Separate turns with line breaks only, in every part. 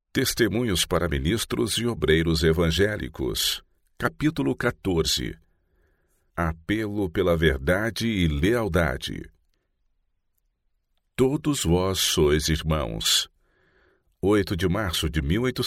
Testemunhos para ministros e obreiros evangélicos. Capítulo 14. Apelo pela verdade e lealdade. Todos vós sois irmãos. 8 de março de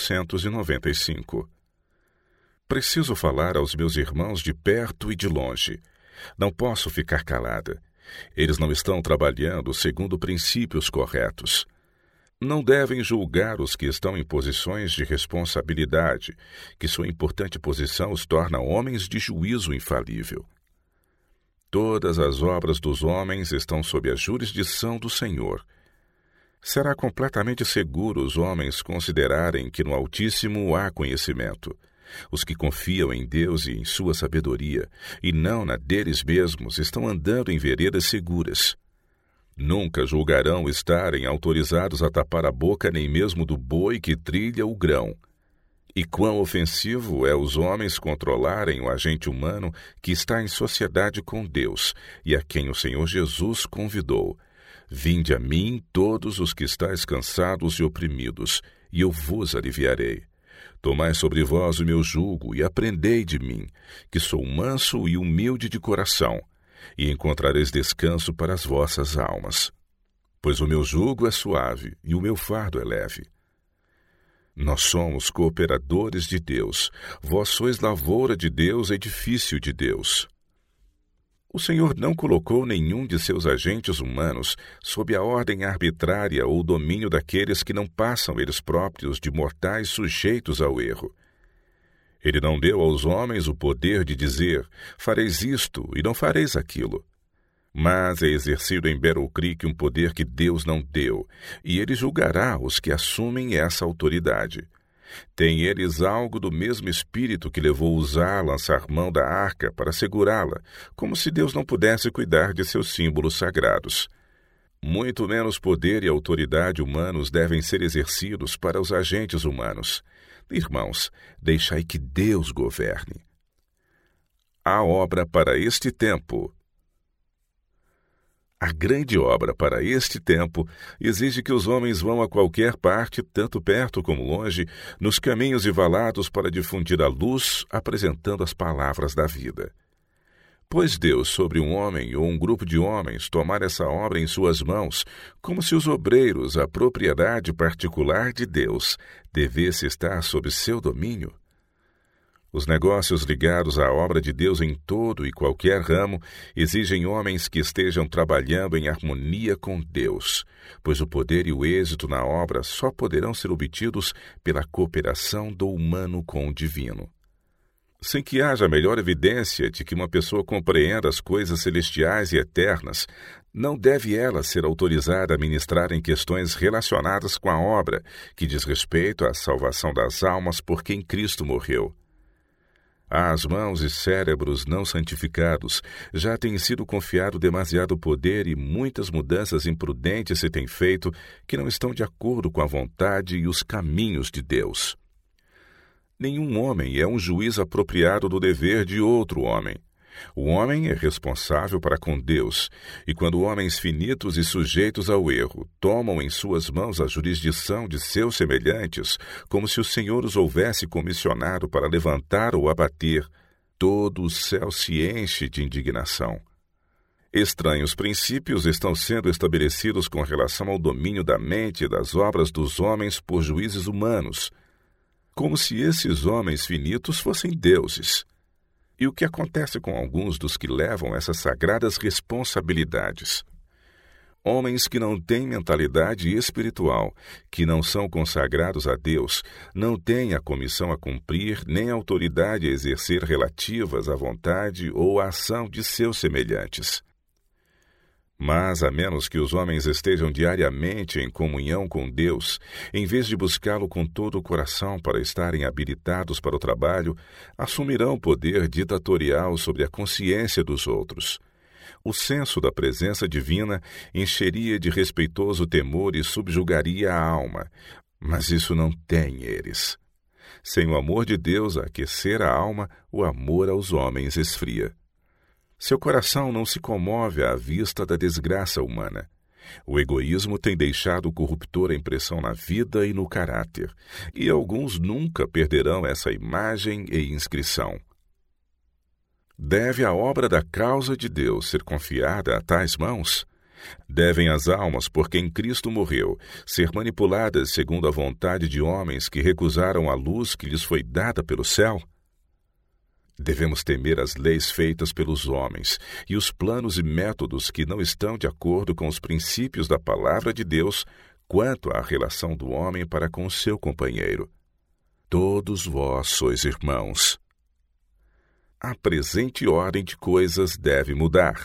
1895. Preciso falar aos meus irmãos de perto e de longe. Não posso ficar calada. Eles não estão trabalhando segundo princípios corretos. Não devem julgar os que estão em posições de responsabilidade, que sua importante posição os torna homens de juízo infalível. Todas as obras dos homens estão sob a jurisdição do Senhor. Será completamente seguro os homens considerarem que no Altíssimo há conhecimento. Os que confiam em Deus e em sua sabedoria, e não na deles mesmos, estão andando em veredas seguras. Nunca julgarão estarem autorizados a tapar a boca nem mesmo do boi que trilha o grão. E quão ofensivo é os homens controlarem o agente humano que está em sociedade com Deus e a quem o Senhor Jesus convidou. Vinde a mim todos os que estáis cansados e oprimidos, e eu vos aliviarei. Tomai sobre vós o meu jugo e aprendei de mim, que sou manso e humilde de coração, e encontrareis descanso para as vossas almas. Pois o meu jugo é suave e o meu fardo é leve. Nós somos cooperadores de Deus. Vós sois lavoura de Deus, edifício de Deus. O Senhor não colocou nenhum de seus agentes humanos sob a ordem arbitrária ou domínio daqueles que não passam eles próprios de mortais sujeitos ao erro. Ele não deu aos homens o poder de dizer, fareis isto e não fareis aquilo. Mas é exercido em Beryl Creek um poder que Deus não deu, e ele julgará os que assumem essa autoridade. Têm eles algo do mesmo espírito que levou Uzá a lançar mão da arca para segurá-la, como se Deus não pudesse cuidar de seus símbolos sagrados. Muito menos poder e autoridade humanos devem ser exercidos para os agentes humanos. Irmãos, deixai que Deus governe. A obra para este tempo. A grande obra para este tempo exige que os homens vão a qualquer parte, tanto perto como longe, nos caminhos e valados para difundir a luz, apresentando as palavras da vida. Pois Deus, sobre um homem ou um grupo de homens, tomar essa obra em suas mãos, como se os obreiros, a propriedade particular de Deus, devesse estar sob seu domínio. Os negócios ligados à obra de Deus em todo e qualquer ramo exigem homens que estejam trabalhando em harmonia com Deus, pois o poder e o êxito na obra só poderão ser obtidos pela cooperação do humano com o divino. Sem que haja a melhor evidência de que uma pessoa compreenda as coisas celestiais e eternas, não deve ela ser autorizada a ministrar em questões relacionadas com a obra, que diz respeito à salvação das almas por quem Cristo morreu. Às mãos e cérebros não santificados já tem sido confiado demasiado poder e muitas mudanças imprudentes se têm feito que não estão de acordo com a vontade e os caminhos de Deus. Nenhum homem é um juiz apropriado do dever de outro homem. O homem é responsável para com Deus, e quando homens finitos e sujeitos ao erro tomam em suas mãos a jurisdição de seus semelhantes, como se o Senhor os houvesse comissionado para levantar ou abater, todo o céu se enche de indignação. Estranhos princípios estão sendo estabelecidos com relação ao domínio da mente e das obras dos homens por juízes humanos, como se esses homens finitos fossem deuses. E o que acontece com alguns dos que levam essas sagradas responsabilidades? Homens que não têm mentalidade espiritual, que não são consagrados a Deus, não têm a comissão a cumprir nem a autoridade a exercer relativas à vontade ou à ação de seus semelhantes. Mas, a menos que os homens estejam diariamente em comunhão com Deus, em vez de buscá-lo com todo o coração para estarem habilitados para o trabalho, assumirão poder ditatorial sobre a consciência dos outros. O senso da presença divina encheria de respeitoso temor e subjugaria a alma, mas isso não tem eles. Sem o amor de Deus a aquecer a alma, o amor aos homens esfria. Seu coração não se comove à vista da desgraça humana. O egoísmo tem deixado corruptora impressão na vida e no caráter, e alguns nunca perderão essa imagem e inscrição. Deve a obra da causa de Deus ser confiada a tais mãos? Devem as almas por quem Cristo morreu ser manipuladas segundo a vontade de homens que recusaram a luz que lhes foi dada pelo céu? Devemos temer as leis feitas pelos homens e os planos e métodos que não estão de acordo com os princípios da palavra de Deus quanto à relação do homem para com o seu companheiro. Todos vós sois irmãos. A presente ordem de coisas deve mudar.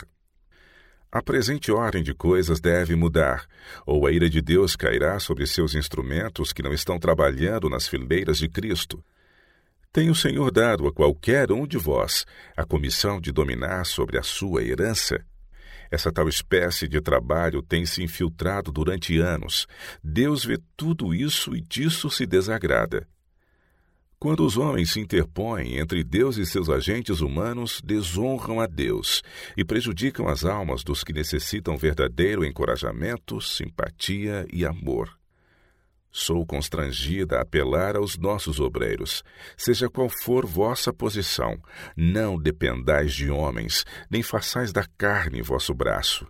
A presente ordem de coisas deve mudar, ou a ira de Deus cairá sobre seus instrumentos que não estão trabalhando nas fileiras de Cristo. Tem o Senhor dado a qualquer um de vós a comissão de dominar sobre a sua herança? Essa tal espécie de trabalho tem se infiltrado durante anos. Deus vê tudo isso e disso se desagrada. Quando os homens se interpõem entre Deus e seus agentes humanos, desonram a Deus e prejudicam as almas dos que necessitam verdadeiro encorajamento, simpatia e amor. Sou constrangida a apelar aos nossos obreiros. Seja qual for vossa posição, não dependais de homens, nem façais da carne vosso braço.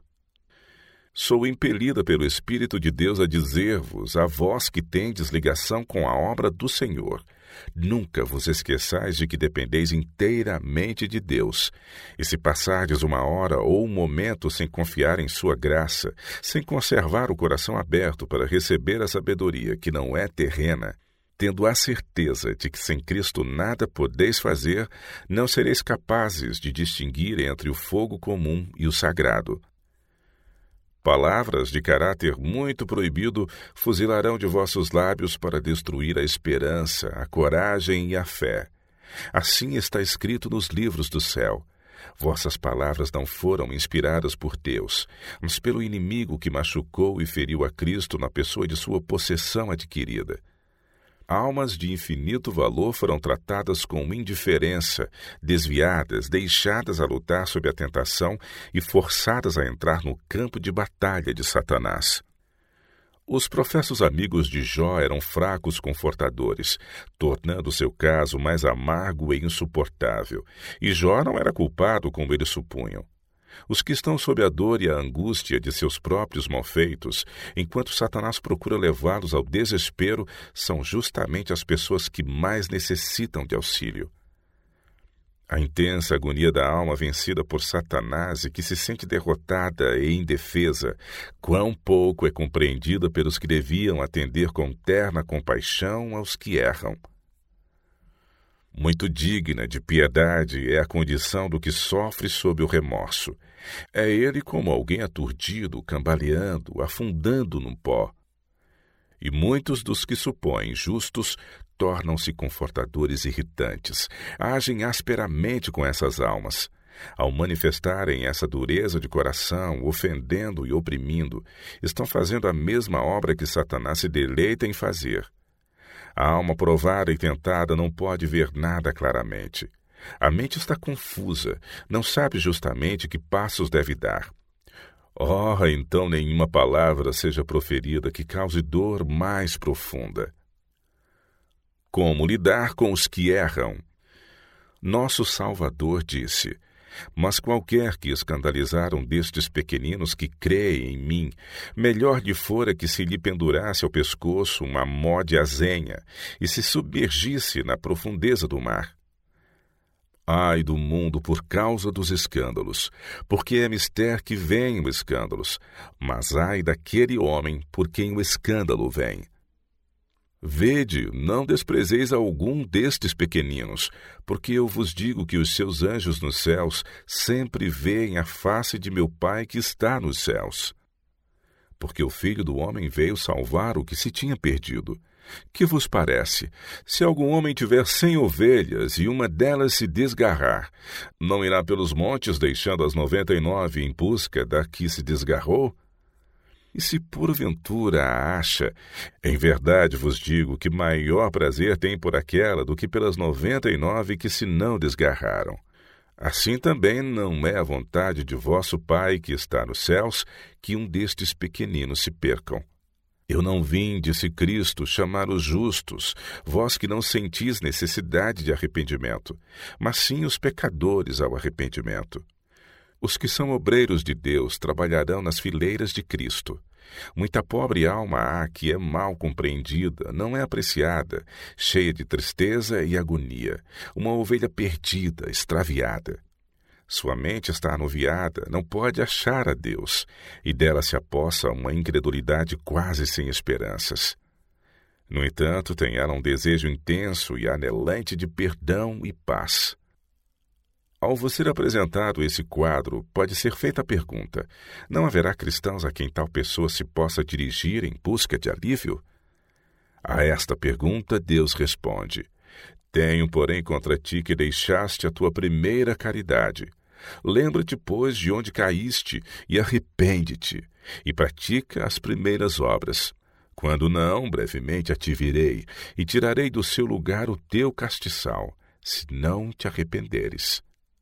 Sou impelida pelo Espírito de Deus a dizer-vos, a vós que tendes ligação com a obra do Senhor, nunca vos esqueçais de que dependeis inteiramente de Deus. E se passardes uma hora ou um momento sem confiar em sua graça, sem conservar o coração aberto para receber a sabedoria que não é terrena, tendo a certeza de que sem Cristo nada podeis fazer, não sereis capazes de distinguir entre o fogo comum e o sagrado. Palavras de caráter muito proibido fuzilarão de vossos lábios para destruir a esperança, a coragem e a fé. Assim está escrito nos livros do céu. Vossas palavras não foram inspiradas por Deus, mas pelo inimigo que machucou e feriu a Cristo na pessoa de sua possessão adquirida. Almas de infinito valor foram tratadas com indiferença, desviadas, deixadas a lutar sob a tentação e forçadas a entrar no campo de batalha de Satanás. Os professos amigos de Jó eram fracos confortadores, tornando seu caso mais amargo e insuportável, e Jó não era culpado como eles supunham. Os que estão sob a dor e a angústia de seus próprios malfeitos, enquanto Satanás procura levá-los ao desespero, são justamente as pessoas que mais necessitam de auxílio. A intensa agonia da alma vencida por Satanás e que se sente derrotada e indefesa, quão pouco é compreendida pelos que deviam atender com terna compaixão aos que erram. Muito digna de piedade é a condição do que sofre sob o remorso. É ele como alguém aturdido, cambaleando, afundando num pó. E muitos dos que supõem justos tornam-se confortadores irritantes, agem asperamente com essas almas. Ao manifestarem essa dureza de coração, ofendendo e oprimindo, estão fazendo a mesma obra que Satanás se deleita em fazer. A alma provada e tentada não pode ver nada claramente. A mente está confusa, não sabe justamente que passos deve dar. Ora, então nenhuma palavra seja proferida que cause dor mais profunda. Como lidar com os que erram? Nosso Salvador disse: mas qualquer que escandalizar um destes pequeninos que creem em mim, melhor lhe fora que se lhe pendurasse ao pescoço uma mó de azenha e se submergisse na profundeza do mar. Ai do mundo por causa dos escândalos, porque é mister que venham escândalos, mas ai daquele homem por quem o escândalo vem. Vede, não desprezeis algum destes pequeninos, porque eu vos digo que os seus anjos nos céus sempre veem a face de meu Pai que está nos céus. Porque o Filho do Homem veio salvar o que se tinha perdido. Que vos parece? Se algum homem tiver 100 ovelhas e uma delas se desgarrar, não irá pelos montes deixando as 99 em busca da que se desgarrou? E se porventura a acha, em verdade vos digo que maior prazer tem por aquela do que pelas 99 que se não desgarraram. Assim também não é a vontade de vosso Pai que está nos céus que um destes pequeninos se percam. Eu não vim, disse Cristo, chamar os justos, vós que não sentis necessidade de arrependimento, mas sim os pecadores ao arrependimento. Os que são obreiros de Deus trabalharão nas fileiras de Cristo. Muita pobre alma há que é mal compreendida, não é apreciada, cheia de tristeza e agonia, uma ovelha perdida, extraviada. Sua mente está anuviada, não pode achar a Deus, e dela se apossa uma incredulidade quase sem esperanças. No entanto, tem ela um desejo intenso e anelante de perdão e paz. Ao vos ser apresentado esse quadro, pode ser feita a pergunta: não haverá cristãos a quem tal pessoa se possa dirigir em busca de alívio? A esta pergunta, Deus responde: tenho, porém, contra ti que deixaste a tua primeira caridade. Lembra-te, pois, de onde caíste, e arrepende-te, e pratica as primeiras obras. Quando não, brevemente a te virei, e tirarei do seu lugar o teu castiçal, se não te arrependeres.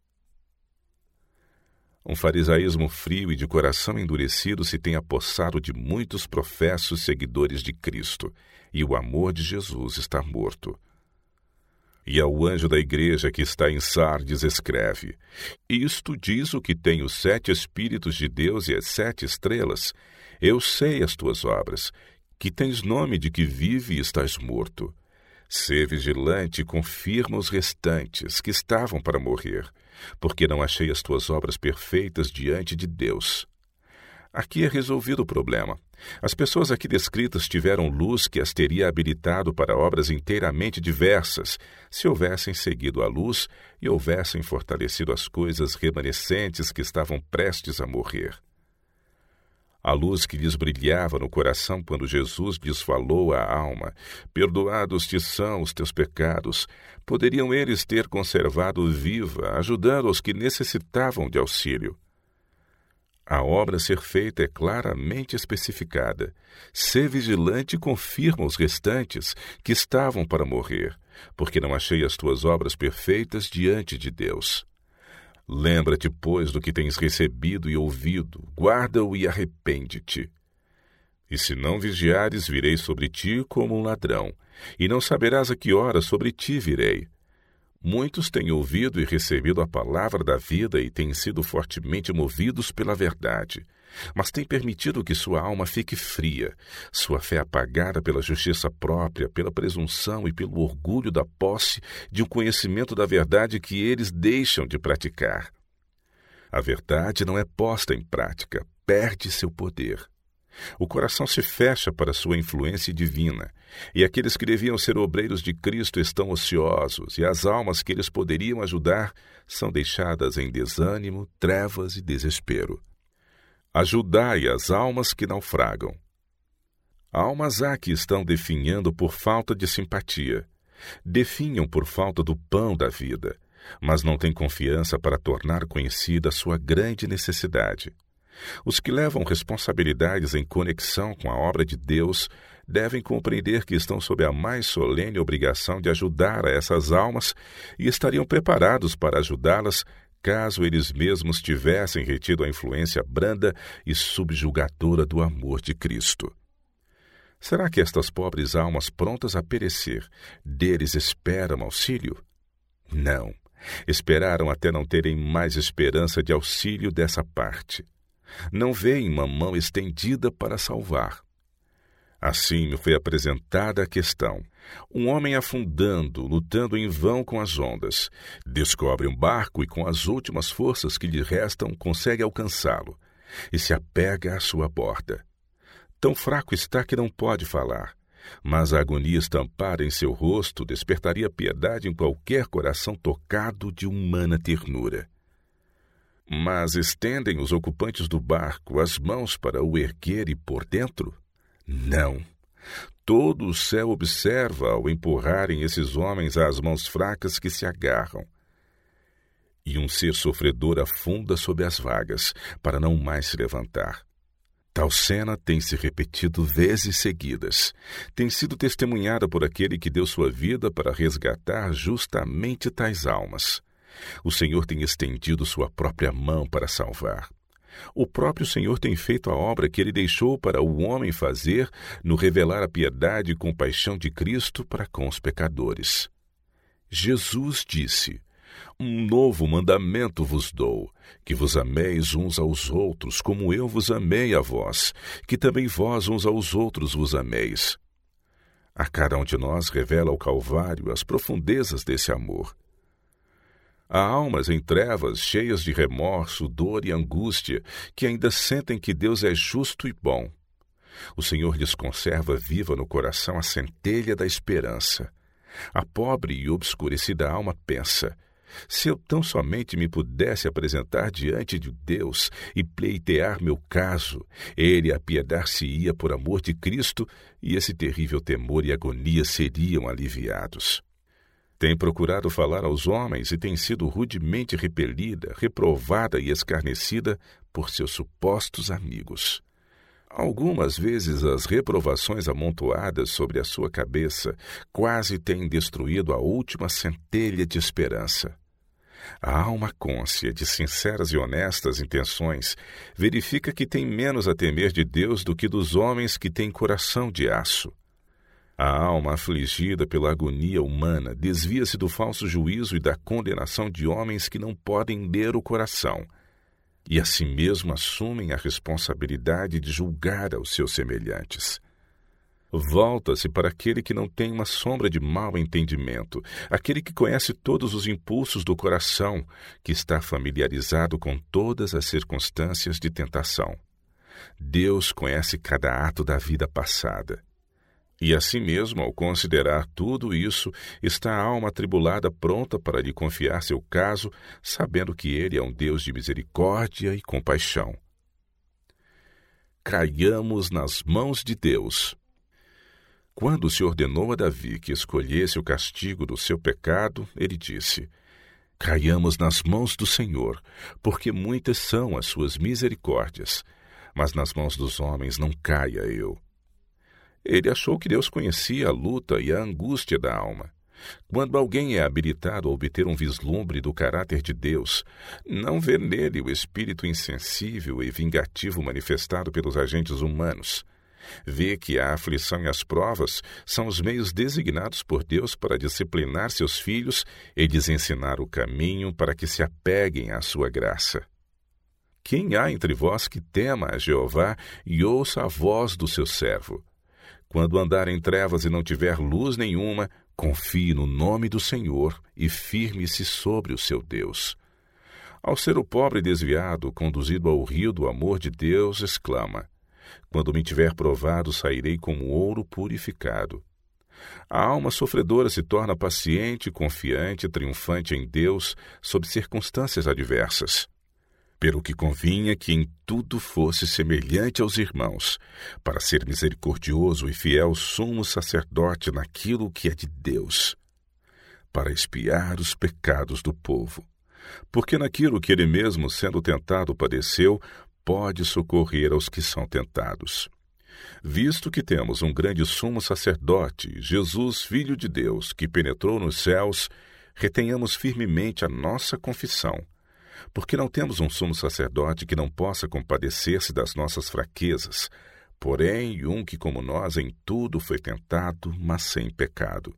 Um farisaísmo frio e de coração endurecido se tem apossado de muitos professos seguidores de Cristo, e o amor de Jesus está morto. E ao anjo da igreja que está em Sardes escreve: isto diz o que tem os 7 Espíritos de Deus e as 7 estrelas. Eu sei as tuas obras, que tens nome de que vive e estás morto. Sê vigilante e confirma os restantes, que estavam para morrer, porque não achei as tuas obras perfeitas diante de Deus. Aqui é resolvido o problema. As pessoas aqui descritas tiveram luz que as teria habilitado para obras inteiramente diversas, se houvessem seguido a luz e houvessem fortalecido as coisas remanescentes que estavam prestes a morrer. A luz que lhes brilhava no coração quando Jesus lhes falou à alma: perdoados te são os teus pecados, poderiam eles ter conservado viva, ajudando os que necessitavam de auxílio. A obra a ser feita é claramente especificada. Sê vigilante e confirma os restantes que estavam para morrer, porque não achei as tuas obras perfeitas diante de Deus. Lembra-te, pois, do que tens recebido e ouvido, guarda-o e arrepende-te. E se não vigiares, virei sobre ti como um ladrão, e não saberás a que hora sobre ti virei. Muitos têm ouvido e recebido a palavra da vida e têm sido fortemente movidos pela verdade, mas têm permitido que sua alma fique fria, sua fé apagada pela justiça própria, pela presunção e pelo orgulho da posse de um conhecimento da verdade que eles deixam de praticar. A verdade não é posta em prática, perde seu poder. O coração se fecha para sua influência divina, e aqueles que deviam ser obreiros de Cristo estão ociosos, e as almas que eles poderiam ajudar são deixadas em desânimo, trevas e desespero. Ajudai as almas que naufragam. Almas há que estão definhando por falta de simpatia, definham por falta do pão da vida, mas não têm confiança para tornar conhecida a sua grande necessidade. Os que levam responsabilidades em conexão com a obra de Deus devem compreender que estão sob a mais solene obrigação de ajudar a essas almas e estariam preparados para ajudá-las caso eles mesmos tivessem retido a influência branda e subjugadora do amor de Cristo. Será que estas pobres almas prontas a perecer deles esperam auxílio? Não. Esperaram até não terem mais esperança de auxílio dessa parte. Não veem uma mão estendida para salvar. Assim me foi apresentada a questão. Um homem afundando, lutando em vão com as ondas, descobre um barco e com as últimas forças que lhe restam consegue alcançá-lo e se apega à sua borda. Tão fraco está que não pode falar, mas a agonia estampada em seu rosto despertaria piedade em qualquer coração tocado de humana ternura. Mas estendem os ocupantes do barco as mãos para o erguer e pôr dentro? Não. Todo o céu observa ao empurrarem esses homens às mãos fracas que se agarram. E um ser sofredor afunda sob as vagas, para não mais se levantar. Tal cena tem se repetido vezes seguidas. Tem sido testemunhada por aquele que deu sua vida para resgatar justamente tais almas. O Senhor tem estendido sua própria mão para salvar. O próprio Senhor tem feito a obra que Ele deixou para o homem fazer no revelar a piedade e compaixão de Cristo para com os pecadores. Jesus disse: Um novo mandamento vos dou, que vos ameis uns aos outros, como eu vos amei a vós, que também vós uns aos outros vos ameis. A cada um de nós revela o Calvário as profundezas desse amor. Há almas em trevas, cheias de remorso, dor e angústia, que ainda sentem que Deus é justo e bom. O Senhor lhes conserva viva no coração a centelha da esperança. A pobre e obscurecida alma pensa: se eu tão somente me pudesse apresentar diante de Deus e pleitear meu caso, Ele apiedar-se-ia por amor de Cristo e esse terrível temor e agonia seriam aliviados. Tem procurado falar aos homens e tem sido rudemente repelida, reprovada e escarnecida por seus supostos amigos. Algumas vezes as reprovações amontoadas sobre a sua cabeça quase têm destruído a última centelha de esperança. A alma cônscia de sinceras e honestas intenções verifica que tem menos a temer de Deus do que dos homens que têm coração de aço. A alma afligida pela agonia humana desvia-se do falso juízo e da condenação de homens que não podem ler o coração, e assim mesmo assumem a responsabilidade de julgar aos seus semelhantes. Volta-se para aquele que não tem uma sombra de mau entendimento, aquele que conhece todos os impulsos do coração, que está familiarizado com todas as circunstâncias de tentação. Deus conhece cada ato da vida passada. E assim mesmo, ao considerar tudo isso, está a alma atribulada pronta para lhe confiar seu caso, sabendo que Ele é um Deus de misericórdia e compaixão. Caiamos nas mãos de Deus. Quando se ordenou a Davi que escolhesse o castigo do seu pecado, ele disse: Caiamos nas mãos do Senhor, porque muitas são as suas misericórdias, mas nas mãos dos homens não caia eu. Ele achou que Deus conhecia a luta e a angústia da alma. Quando alguém é habilitado a obter um vislumbre do caráter de Deus, não vê nele o espírito insensível e vingativo manifestado pelos agentes humanos. Vê que a aflição e as provas são os meios designados por Deus para disciplinar seus filhos e lhes ensinar o caminho para que se apeguem à sua graça. Quem há entre vós que tema a Jeová e ouça a voz do seu servo? Quando andar em trevas e não tiver luz nenhuma, confie no nome do Senhor e firme-se sobre o seu Deus. Ao ser o pobre desviado, conduzido ao rio do amor de Deus, exclama: Quando me tiver provado, sairei como ouro purificado. A alma sofredora se torna paciente, confiante, triunfante em Deus, sob circunstâncias adversas. Pelo que convinha que em tudo fosse semelhante aos irmãos, para ser misericordioso e fiel sumo sacerdote naquilo que é de Deus, para expiar os pecados do povo. Porque naquilo que ele mesmo, sendo tentado, padeceu, pode socorrer aos que são tentados. Visto que temos um grande sumo sacerdote, Jesus, Filho de Deus, que penetrou nos céus, retenhamos firmemente a nossa confissão. Porque não temos um sumo sacerdote que não possa compadecer-se das nossas fraquezas, porém um que, como nós, em tudo foi tentado, mas sem pecado.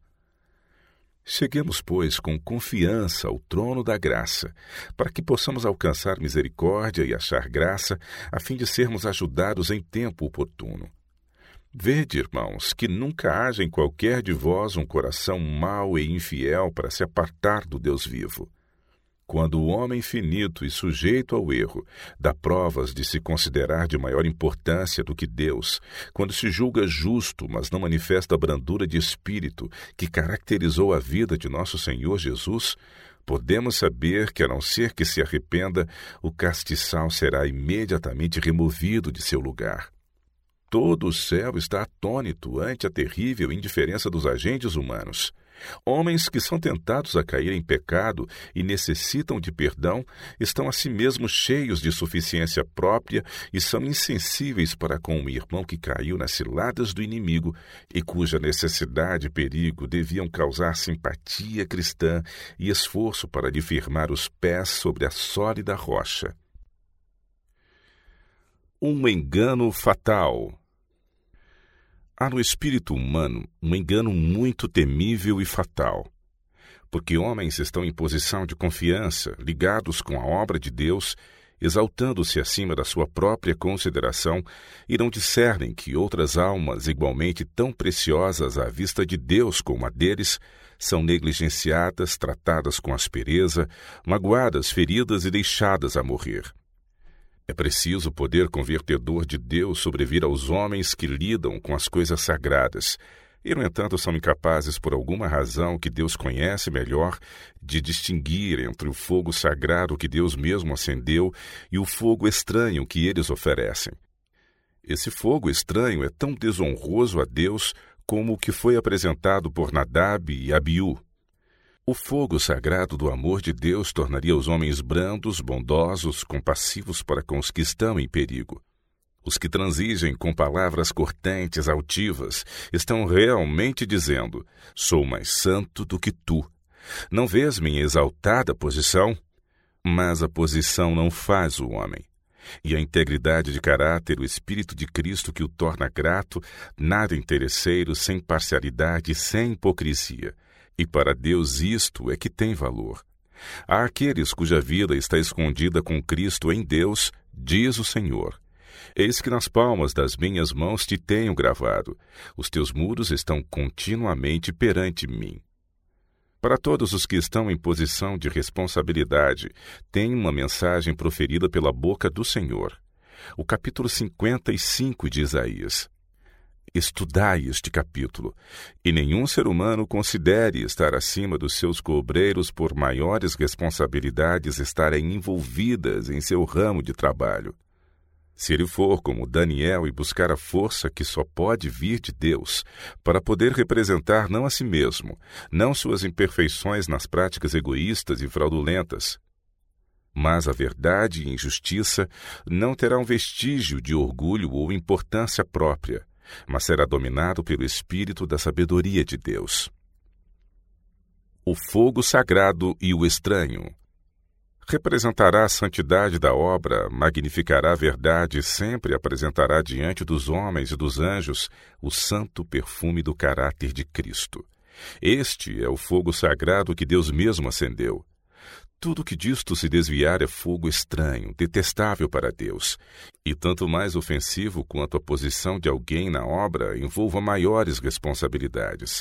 Cheguemos, pois, com confiança ao trono da graça, para que possamos alcançar misericórdia e achar graça, a fim de sermos ajudados em tempo oportuno. Vede, irmãos, que nunca haja em qualquer de vós um coração mau e infiel para se apartar do Deus vivo. Quando o homem finito e sujeito ao erro dá provas de se considerar de maior importância do que Deus, quando se julga justo, mas não manifesta a brandura de espírito que caracterizou a vida de nosso Senhor Jesus, podemos saber que, a não ser que se arrependa, o castiçal será imediatamente removido de seu lugar. Todo o céu está atônito ante a terrível indiferença dos agentes humanos. Homens que são tentados a cair em pecado e necessitam de perdão estão a si mesmos cheios de suficiência própria e são insensíveis para com um irmão que caiu nas ciladas do inimigo e cuja necessidade e perigo deviam causar simpatia cristã e esforço para lhe firmar os pés sobre a sólida rocha. Um engano fatal. Há no espírito humano um engano muito temível e fatal, porque homens estão em posição de confiança, ligados com a obra de Deus, exaltando-se acima da sua própria consideração, e não discernem que outras almas igualmente tão preciosas à vista de Deus como a deles, são negligenciadas, tratadas com aspereza, magoadas, feridas e deixadas a morrer. É preciso poder convertedor de Deus sobrevir aos homens que lidam com as coisas sagradas, e, no entanto, são incapazes, por alguma razão que Deus conhece melhor, de distinguir entre o fogo sagrado que Deus mesmo acendeu e o fogo estranho que eles oferecem. Esse fogo estranho é tão desonroso a Deus como o que foi apresentado por Nadab e Abiú. O fogo sagrado do amor de Deus tornaria os homens brandos, bondosos, compassivos para com os que estão em perigo. Os que transigem com palavras cortantes, altivas, estão realmente dizendo: sou mais santo do que tu. Não vês minha exaltada posição? Mas a posição não faz o homem. E a integridade de caráter, o Espírito de Cristo que o torna grato, nada interesseiro, sem parcialidade, sem hipocrisia. E para Deus isto é que tem valor. Há aqueles cuja vida está escondida com Cristo em Deus, diz o Senhor. Eis que nas palmas das minhas mãos te tenho gravado. Os teus muros estão continuamente perante mim. Para todos os que estão em posição de responsabilidade, tem uma mensagem proferida pela boca do Senhor. O capítulo 55 de Isaías. Estudai este capítulo, e nenhum ser humano considere estar acima dos seus cobreiros por maiores responsabilidades estarem envolvidas em seu ramo de trabalho. Se ele for como Daniel e buscar a força que só pode vir de Deus, para poder representar não a si mesmo, não suas imperfeições nas práticas egoístas e fraudulentas, mas a verdade e injustiça, não terá um vestígio de orgulho ou importância própria, mas será dominado pelo Espírito da sabedoria de Deus. O fogo sagrado e o estranho. Representará a santidade da obra, magnificará a verdade e sempre apresentará diante dos homens e dos anjos o santo perfume do caráter de Cristo. Este é o fogo sagrado que Deus mesmo acendeu. Tudo que disto se desviar é fogo estranho, detestável para Deus, e tanto mais ofensivo quanto a posição de alguém na obra envolva maiores responsabilidades.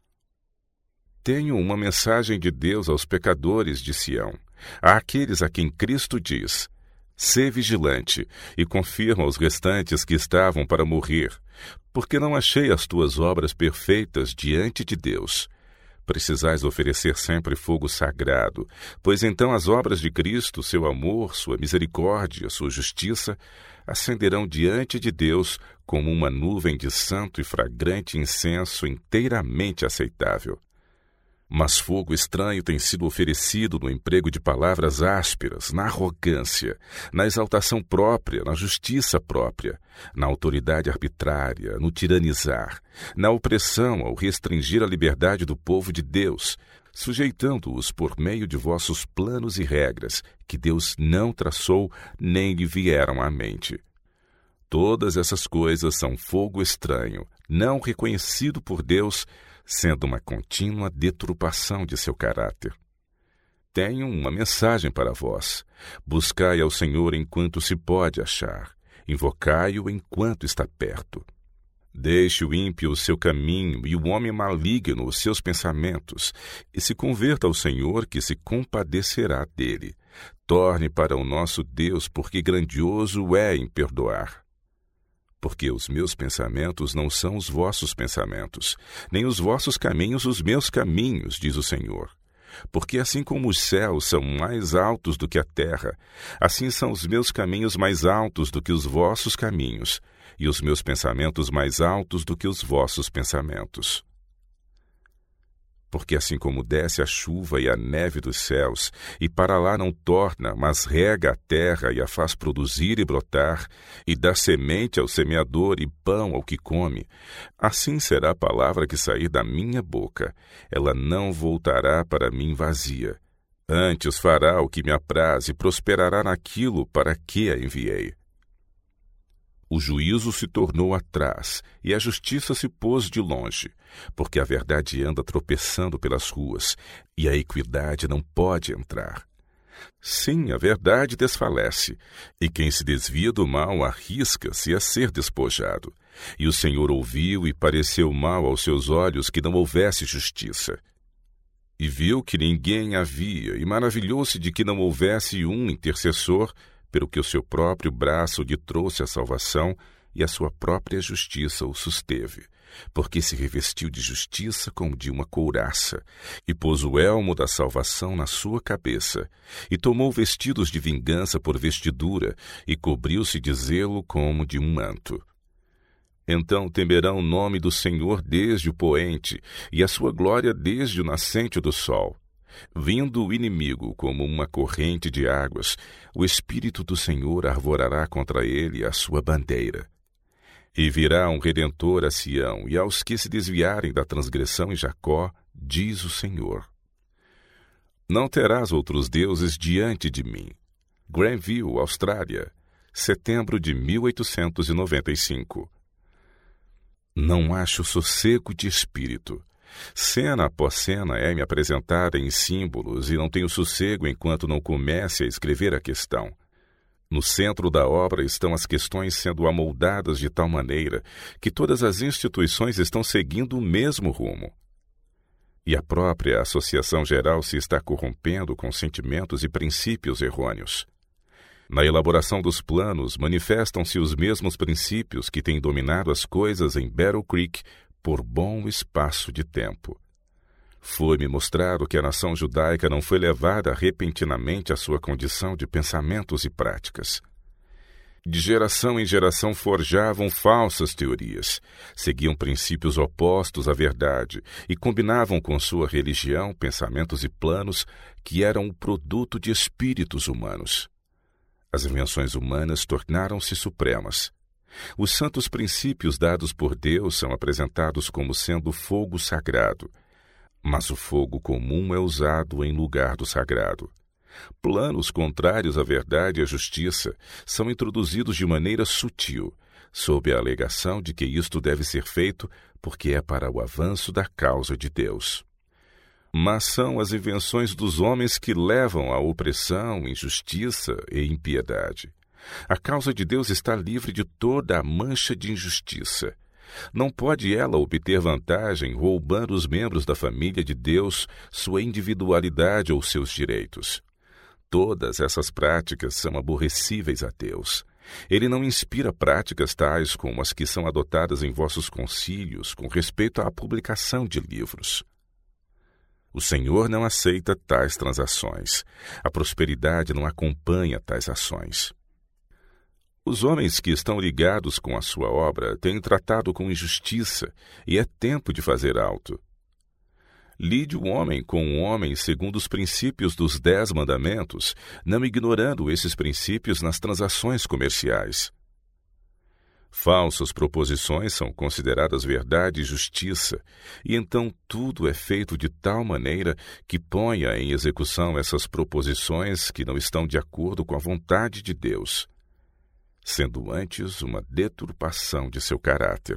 Tenho uma mensagem de Deus aos pecadores de Sião, àqueles a quem Cristo diz: sê vigilante, e confirma aos restantes que estavam para morrer, porque não achei as tuas obras perfeitas diante de Deus. Precisais oferecer sempre fogo sagrado, pois então as obras de Cristo, seu amor, sua misericórdia, sua justiça, acenderão diante de Deus como uma nuvem de santo e fragrante incenso inteiramente aceitável. Mas fogo estranho tem sido oferecido no emprego de palavras ásperas, na arrogância, na exaltação própria, na justiça própria, na autoridade arbitrária, no tiranizar, na opressão ao restringir a liberdade do povo de Deus, sujeitando-os por meio de vossos planos e regras, que Deus não traçou nem lhe vieram à mente. Todas essas coisas são fogo estranho, não reconhecido por Deus, sendo uma contínua deturpação de seu caráter. Tenho uma mensagem para vós. Buscai ao Senhor enquanto se pode achar. Invocai-o enquanto está perto. Deixe o ímpio o seu caminho e o homem maligno os seus pensamentos, e se converta ao Senhor, que se compadecerá dele. Torne para o nosso Deus, porque grandioso é em perdoar. Porque os meus pensamentos não são os vossos pensamentos, nem os vossos caminhos os meus caminhos, diz o Senhor. Porque assim como os céus são mais altos do que a terra, assim são os meus caminhos mais altos do que os vossos caminhos, e os meus pensamentos mais altos do que os vossos pensamentos. Porque assim como desce a chuva e a neve dos céus, e para lá não torna, mas rega a terra e a faz produzir e brotar, e dá semente ao semeador e pão ao que come, assim será a palavra que sair da minha boca. Ela não voltará para mim vazia. Antes fará o que me apraz e prosperará naquilo para que a enviei. O juízo se tornou atrás, e a justiça se pôs de longe, porque a verdade anda tropeçando pelas ruas, e a equidade não pode entrar. Sim, a verdade desfalece, e quem se desvia do mal arrisca-se a ser despojado. E o Senhor ouviu e pareceu mal aos seus olhos que não houvesse justiça. E viu que ninguém havia, e maravilhou-se de que não houvesse um intercessor, pelo que o seu próprio braço lhe trouxe a salvação e a sua própria justiça o susteve, porque se revestiu de justiça como de uma couraça, e pôs o elmo da salvação na sua cabeça, e tomou vestidos de vingança por vestidura, e cobriu-se de zelo como de um manto. Então temerão o nome do Senhor desde o poente, e a sua glória desde o nascente do sol. Vindo o inimigo como uma corrente de águas, o Espírito do Senhor arvorará contra ele a sua bandeira. E virá um Redentor a Sião, e aos que se desviarem da transgressão em Jacó, diz o Senhor. Não terás outros deuses diante de mim. Granville, Austrália, setembro de 1895. Não acho sossego de espírito. Cena após cena é-me apresentada em símbolos e não tenho sossego enquanto não comece a escrever a questão. No centro da obra estão as questões sendo amoldadas de tal maneira que todas as instituições estão seguindo o mesmo rumo. E a própria Associação Geral se está corrompendo com sentimentos e princípios errôneos. Na elaboração dos planos manifestam-se os mesmos princípios que têm dominado as coisas em Battle Creek por bom espaço de tempo. Foi-me mostrado que a nação judaica não foi levada repentinamente à sua condição de pensamentos e práticas. De geração em geração forjavam falsas teorias, seguiam princípios opostos à verdade e combinavam com sua religião pensamentos e planos que eram o produto de espíritos humanos. As invenções humanas tornaram-se supremas. Os santos princípios dados por Deus são apresentados como sendo fogo sagrado, mas o fogo comum é usado em lugar do sagrado. Planos contrários à verdade e à justiça são introduzidos de maneira sutil, sob a alegação de que isto deve ser feito porque é para o avanço da causa de Deus. Mas são as invenções dos homens que levam à opressão, injustiça e impiedade. A causa de Deus está livre de toda a mancha de injustiça. Não pode ela obter vantagem roubando os membros da família de Deus sua individualidade ou seus direitos. Todas essas práticas são aborrecíveis a Deus. Ele não inspira práticas tais como as que são adotadas em vossos concílios com respeito à publicação de livros. O Senhor não aceita tais transações. A prosperidade não acompanha tais ações. Os homens que estão ligados com a sua obra têm tratado com injustiça, e é tempo de fazer alto. Lide o homem com o homem segundo os princípios dos 10 mandamentos, não ignorando esses princípios nas transações comerciais. Falsas proposições são consideradas verdade e justiça, e então tudo é feito de tal maneira que ponha em execução essas proposições que não estão de acordo com a vontade de Deus, sendo antes uma deturpação de seu caráter.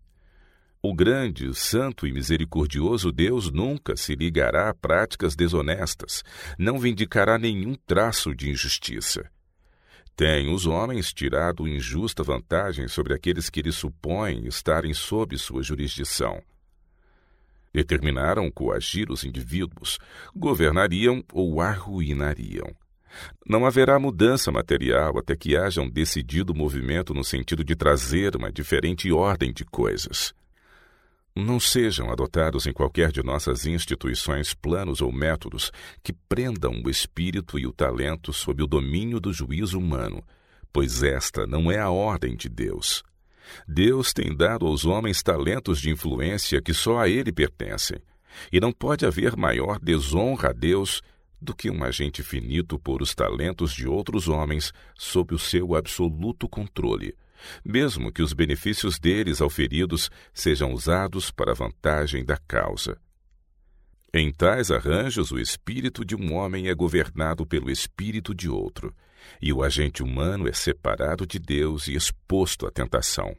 O grande, santo e misericordioso Deus nunca se ligará a práticas desonestas, não vindicará nenhum traço de injustiça. Têm os homens tirado injusta vantagem sobre aqueles que lhe supõem estarem sob sua jurisdição. Determinaram coagir os indivíduos, governariam ou arruinariam. Não haverá mudança material até que haja um decidido movimento no sentido de trazer uma diferente ordem de coisas. Não sejam adotados em qualquer de nossas instituições planos ou métodos que prendam o espírito e o talento sob o domínio do juízo humano, pois esta não é a ordem de Deus. Deus tem dado aos homens talentos de influência que só a Ele pertencem, e não pode haver maior desonra a Deus do que um agente finito pôr os talentos de outros homens sob o seu absoluto controle, mesmo que os benefícios deles auferidos sejam usados para a vantagem da causa. Em tais arranjos, o espírito de um homem é governado pelo espírito de outro, e o agente humano é separado de Deus e exposto à tentação.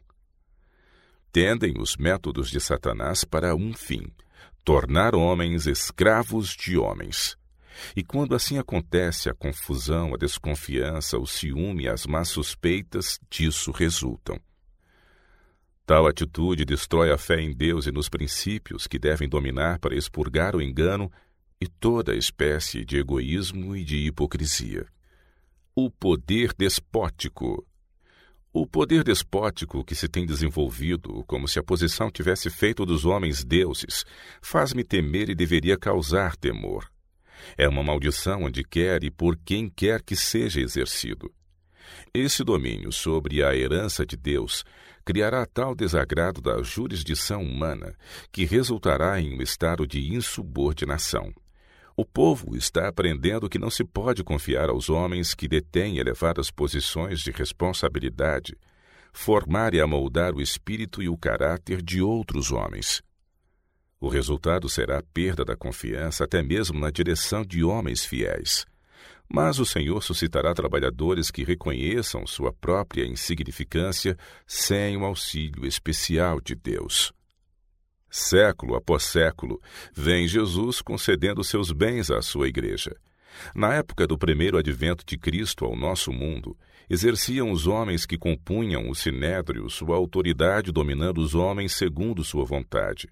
Tendem os métodos de Satanás para um fim: tornar homens escravos de homens. E quando assim acontece, a confusão, a desconfiança, o ciúme e as más suspeitas disso resultam. Tal atitude destrói a fé em Deus e nos princípios que devem dominar para expurgar o engano e toda espécie de egoísmo e de hipocrisia. O poder despótico. O poder despótico que se tem desenvolvido, como se a posição tivesse feito dos homens deuses, faz-me temer e deveria causar temor. É uma maldição onde quer e por quem quer que seja exercido. Esse domínio sobre a herança de Deus criará tal desagrado da jurisdição humana que resultará em um estado de insubordinação. O povo está aprendendo que não se pode confiar aos homens que detêm elevadas posições de responsabilidade, formar e amoldar o espírito e o caráter de outros homens. O resultado será a perda da confiança até mesmo na direção de homens fiéis. Mas o Senhor suscitará trabalhadores que reconheçam sua própria insignificância sem o auxílio especial de Deus. Século após século, vem Jesus concedendo seus bens à sua igreja. Na época do primeiro advento de Cristo ao nosso mundo, exerciam os homens que compunham o sinédrio sua autoridade dominando os homens segundo sua vontade.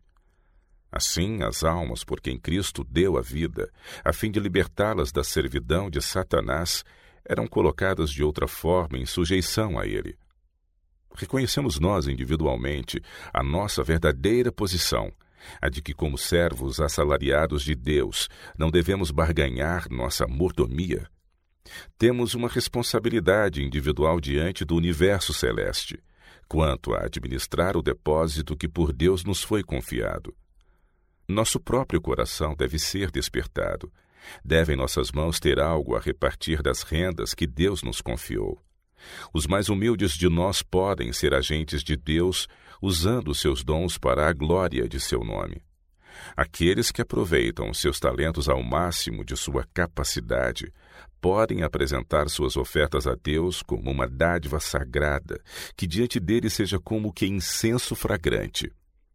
Assim, as almas por quem Cristo deu a vida, a fim de libertá-las da servidão de Satanás, eram colocadas de outra forma em sujeição a ele. Reconhecemos nós individualmente a nossa verdadeira posição, a de que, como servos assalariados de Deus, não devemos barganhar nossa mordomia. Temos uma responsabilidade individual diante do universo celeste, quanto a administrar o depósito que por Deus nos foi confiado. Nosso próprio coração deve ser despertado. Devem nossas mãos ter algo a repartir das rendas que Deus nos confiou. Os mais humildes de nós podem ser agentes de Deus, usando seus dons para a glória de seu nome. Aqueles que aproveitam seus talentos ao máximo de sua capacidade podem apresentar suas ofertas a Deus como uma dádiva sagrada, que diante dele seja como que incenso fragrante.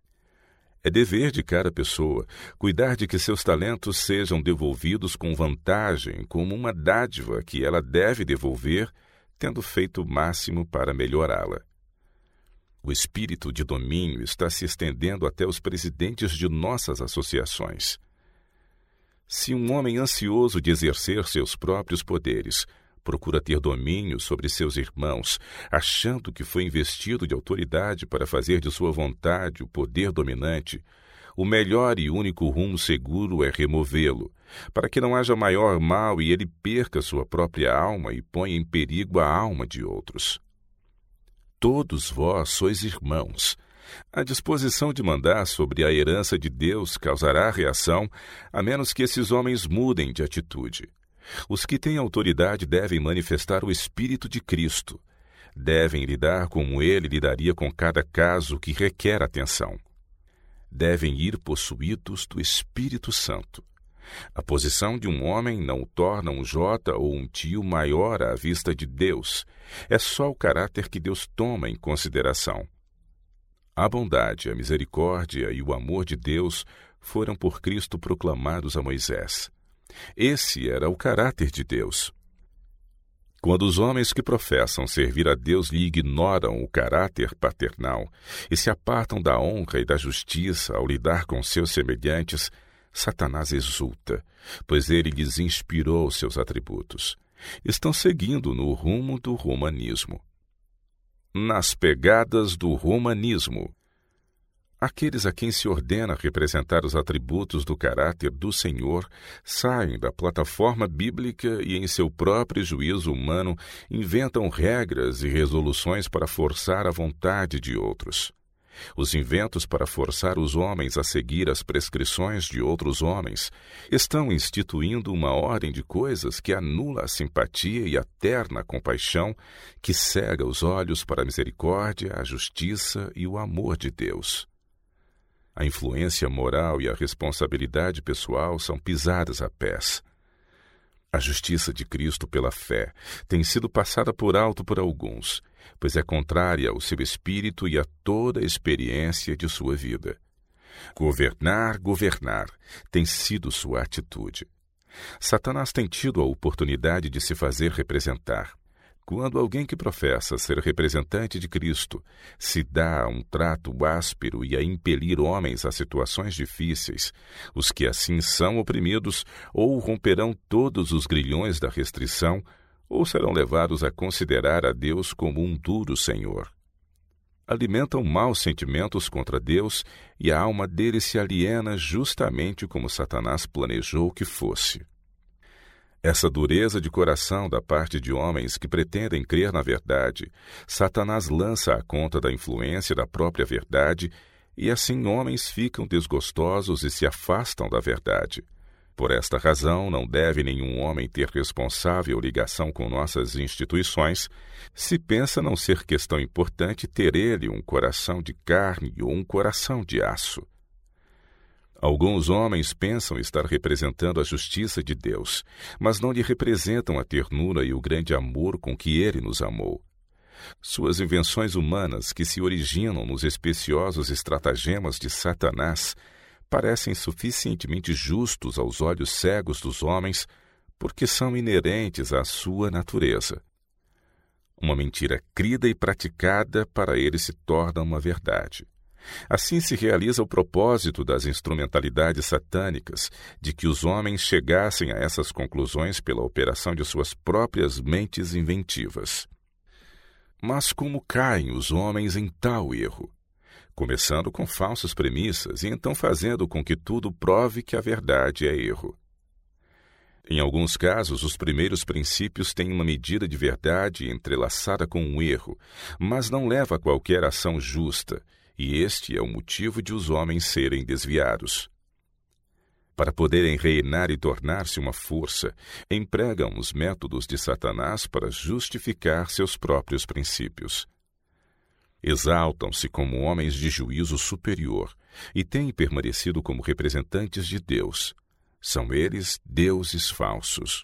É dever de cada pessoa cuidar de que seus talentos sejam devolvidos com vantagem, como uma dádiva que ela deve devolver, tendo feito o máximo para melhorá-la. O espírito de domínio está se estendendo até os presidentes de nossas associações. Se um homem ansioso de exercer seus próprios poderes procura ter domínio sobre seus irmãos, achando que foi investido de autoridade para fazer de sua vontade o poder dominante, o melhor e único rumo seguro é removê-lo, para que não haja maior mal e ele perca sua própria alma e ponha em perigo a alma de outros. Todos vós sois irmãos. A disposição de mandar sobre a herança de Deus causará reação, a menos que esses homens mudem de atitude. Os que têm autoridade devem manifestar o Espírito de Cristo. Devem lidar como ele lidaria com cada caso que requer atenção. Devem ir possuídos do Espírito Santo. A posição de um homem não o torna um jota ou um tio maior à vista de Deus. É só o caráter que Deus toma em consideração. A bondade, a misericórdia e o amor de Deus foram por Cristo proclamados a Moisés. Esse era o caráter de Deus. Quando os homens que professam servir a Deus lhe ignoram o caráter paternal e se apartam da honra e da justiça ao lidar com seus semelhantes, Satanás exulta, pois ele lhes inspirou seus atributos. Estão seguindo no rumo do romanismo. Nas pegadas do romanismo. Aqueles a quem se ordena representar os atributos do caráter do Senhor saem da plataforma bíblica e, em seu próprio juízo humano, inventam regras e resoluções para forçar a vontade de outros. Os inventos para forçar os homens a seguir as prescrições de outros homens estão instituindo uma ordem de coisas que anula a simpatia e a terna compaixão, que cega os olhos para a misericórdia, a justiça e o amor de Deus. A influência moral e a responsabilidade pessoal são pisadas a pés. A justiça de Cristo pela fé tem sido passada por alto por alguns, pois é contrária ao seu espírito e a toda a experiência de sua vida. Governar, tem sido sua atitude. Satanás tem tido a oportunidade de se fazer representar. Quando alguém que professa ser representante de Cristo se dá a um trato áspero e a impelir homens a situações difíceis, os que assim são oprimidos ou romperão todos os grilhões da restrição ou serão levados a considerar a Deus como um duro senhor. Alimentam maus sentimentos contra Deus e a alma dele se aliena justamente como Satanás planejou que fosse. Essa dureza de coração da parte de homens que pretendem crer na verdade, Satanás lança à conta da influência da própria verdade, e assim homens ficam desgostosos e se afastam da verdade. Por esta razão, não deve nenhum homem ter responsável ligação com nossas instituições, se pensa não ser questão importante ter ele um coração de carne ou um coração de aço. Alguns homens pensam estar representando a justiça de Deus, mas não lhe representam a ternura e o grande amor com que ele nos amou. Suas invenções humanas, que se originam nos especiosos estratagemas de Satanás, parecem suficientemente justos aos olhos cegos dos homens, porque são inerentes à sua natureza. Uma mentira crida e praticada para ele se torna uma verdade. Assim se realiza o propósito das instrumentalidades satânicas, de que os homens chegassem a essas conclusões pela operação de suas próprias mentes inventivas. Mas como caem os homens em tal erro? Começando com falsas premissas e então fazendo com que tudo prove que a verdade é erro. Em alguns casos, os primeiros princípios têm uma medida de verdade entrelaçada com um erro, mas não leva a qualquer ação justa, e este é o motivo de os homens serem desviados. Para poderem reinar e tornar-se uma força, empregam os métodos de Satanás para justificar seus próprios princípios. Exaltam-se como homens de juízo superior e têm permanecido como representantes de Deus. São eles deuses falsos.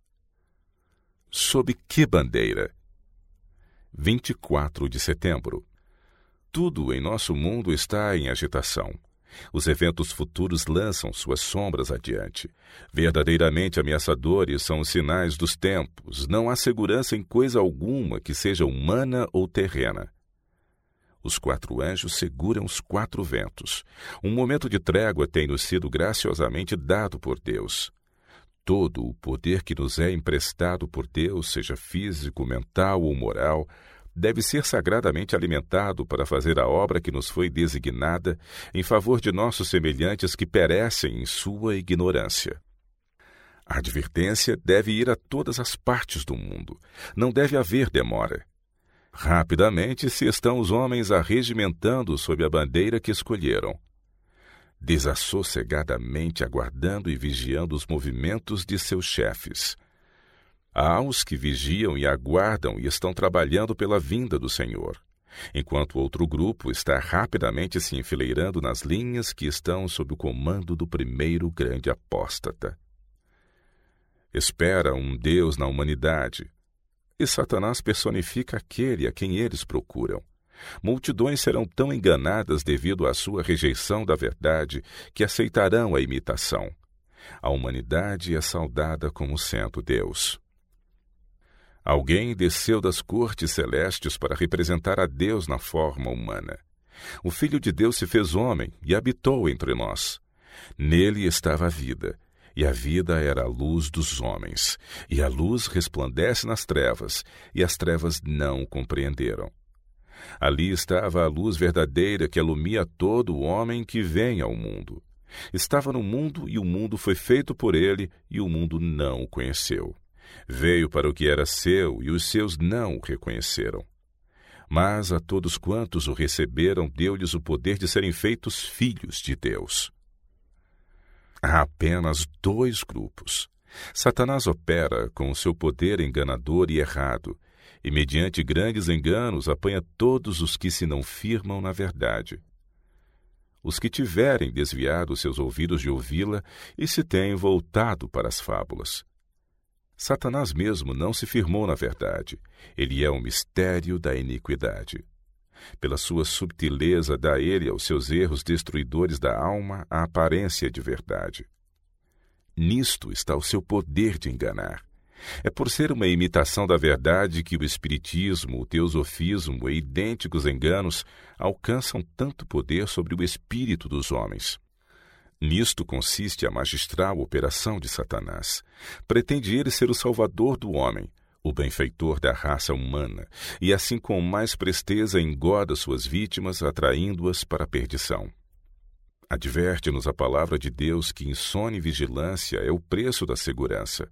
Sob que bandeira? 24 de setembro. Tudo em nosso mundo está em agitação. Os eventos futuros lançam suas sombras adiante. Verdadeiramente ameaçadores são os sinais dos tempos. Não há segurança em coisa alguma que seja humana ou terrena. Os 4 anjos seguram os 4 ventos. Um momento de trégua tem-nos sido graciosamente dado por Deus. Todo o poder que nos é emprestado por Deus, seja físico, mental ou moral, deve ser sagradamente alimentado para fazer a obra que nos foi designada em favor de nossos semelhantes que perecem em sua ignorância. A advertência deve ir a todas as partes do mundo. Não deve haver demora. Rapidamente se estão os homens arregimentando sob a bandeira que escolheram, desassossegadamente aguardando e vigiando os movimentos de seus chefes. Há os que vigiam e aguardam e estão trabalhando pela vinda do Senhor, enquanto outro grupo está rapidamente se enfileirando nas linhas que estão sob o comando do primeiro grande apóstata. Espera um Deus na humanidade, e Satanás personifica aquele a quem eles procuram. Multidões serão tão enganadas devido à sua rejeição da verdade que aceitarão a imitação. A humanidade é saudada como sendo Deus. Alguém desceu das cortes celestes para representar a Deus na forma humana. O Filho de Deus se fez homem e habitou entre nós. Nele estava a vida, e a vida era a luz dos homens. E a luz resplandece nas trevas, e as trevas não o compreenderam. Ali estava a luz verdadeira que alumia todo homem que vem ao mundo. Estava no mundo e o mundo foi feito por ele e o mundo não o conheceu. Veio para o que era seu e os seus não o reconheceram. Mas a todos quantos o receberam, deu-lhes o poder de serem feitos filhos de Deus. Há apenas dois grupos. Satanás opera com o seu poder enganador e errado, e mediante grandes enganos apanha todos os que se não firmam na verdade. Os que tiverem desviado seus ouvidos de ouvi-la e se têm voltado para as fábulas. Satanás mesmo não se firmou na verdade. Ele é o mistério da iniquidade. Pela sua subtileza dá ele aos seus erros destruidores da alma a aparência de verdade. Nisto está o seu poder de enganar. É por ser uma imitação da verdade que o espiritismo, o teosofismo e idênticos enganos alcançam tanto poder sobre o espírito dos homens. Nisto consiste a magistral operação de Satanás. Pretende ele ser o salvador do homem, o benfeitor da raça humana, e assim com mais presteza engoda suas vítimas, atraindo-as para a perdição. Adverte-nos a palavra de Deus que insone vigilância é o preço da segurança.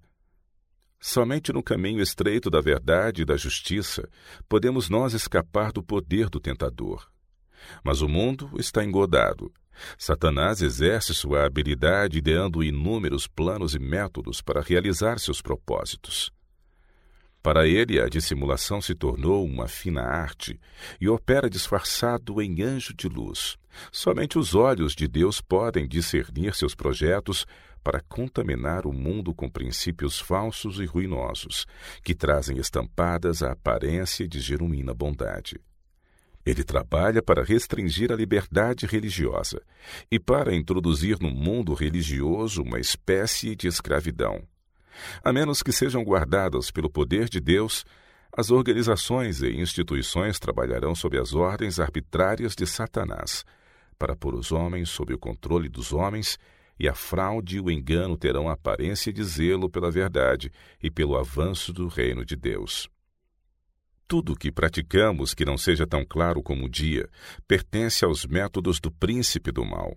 Somente no caminho estreito da verdade e da justiça podemos nós escapar do poder do tentador. Mas o mundo está engodado. Satanás exerce sua habilidade ideando inúmeros planos e métodos para realizar seus propósitos. Para ele, a dissimulação se tornou uma fina arte e opera disfarçado em anjo de luz. Somente os olhos de Deus podem discernir seus projetos para contaminar o mundo com princípios falsos e ruinosos, que trazem estampadas a aparência de genuína bondade. Ele trabalha para restringir a liberdade religiosa e para introduzir no mundo religioso uma espécie de escravidão. A menos que sejam guardadas pelo poder de Deus, as organizações e instituições trabalharão sob as ordens arbitrárias de Satanás, para pôr os homens sob o controle dos homens, e a fraude e o engano terão a aparência de zelo pela verdade e pelo avanço do reino de Deus. Tudo o que praticamos que não seja tão claro como o dia pertence aos métodos do príncipe do mal.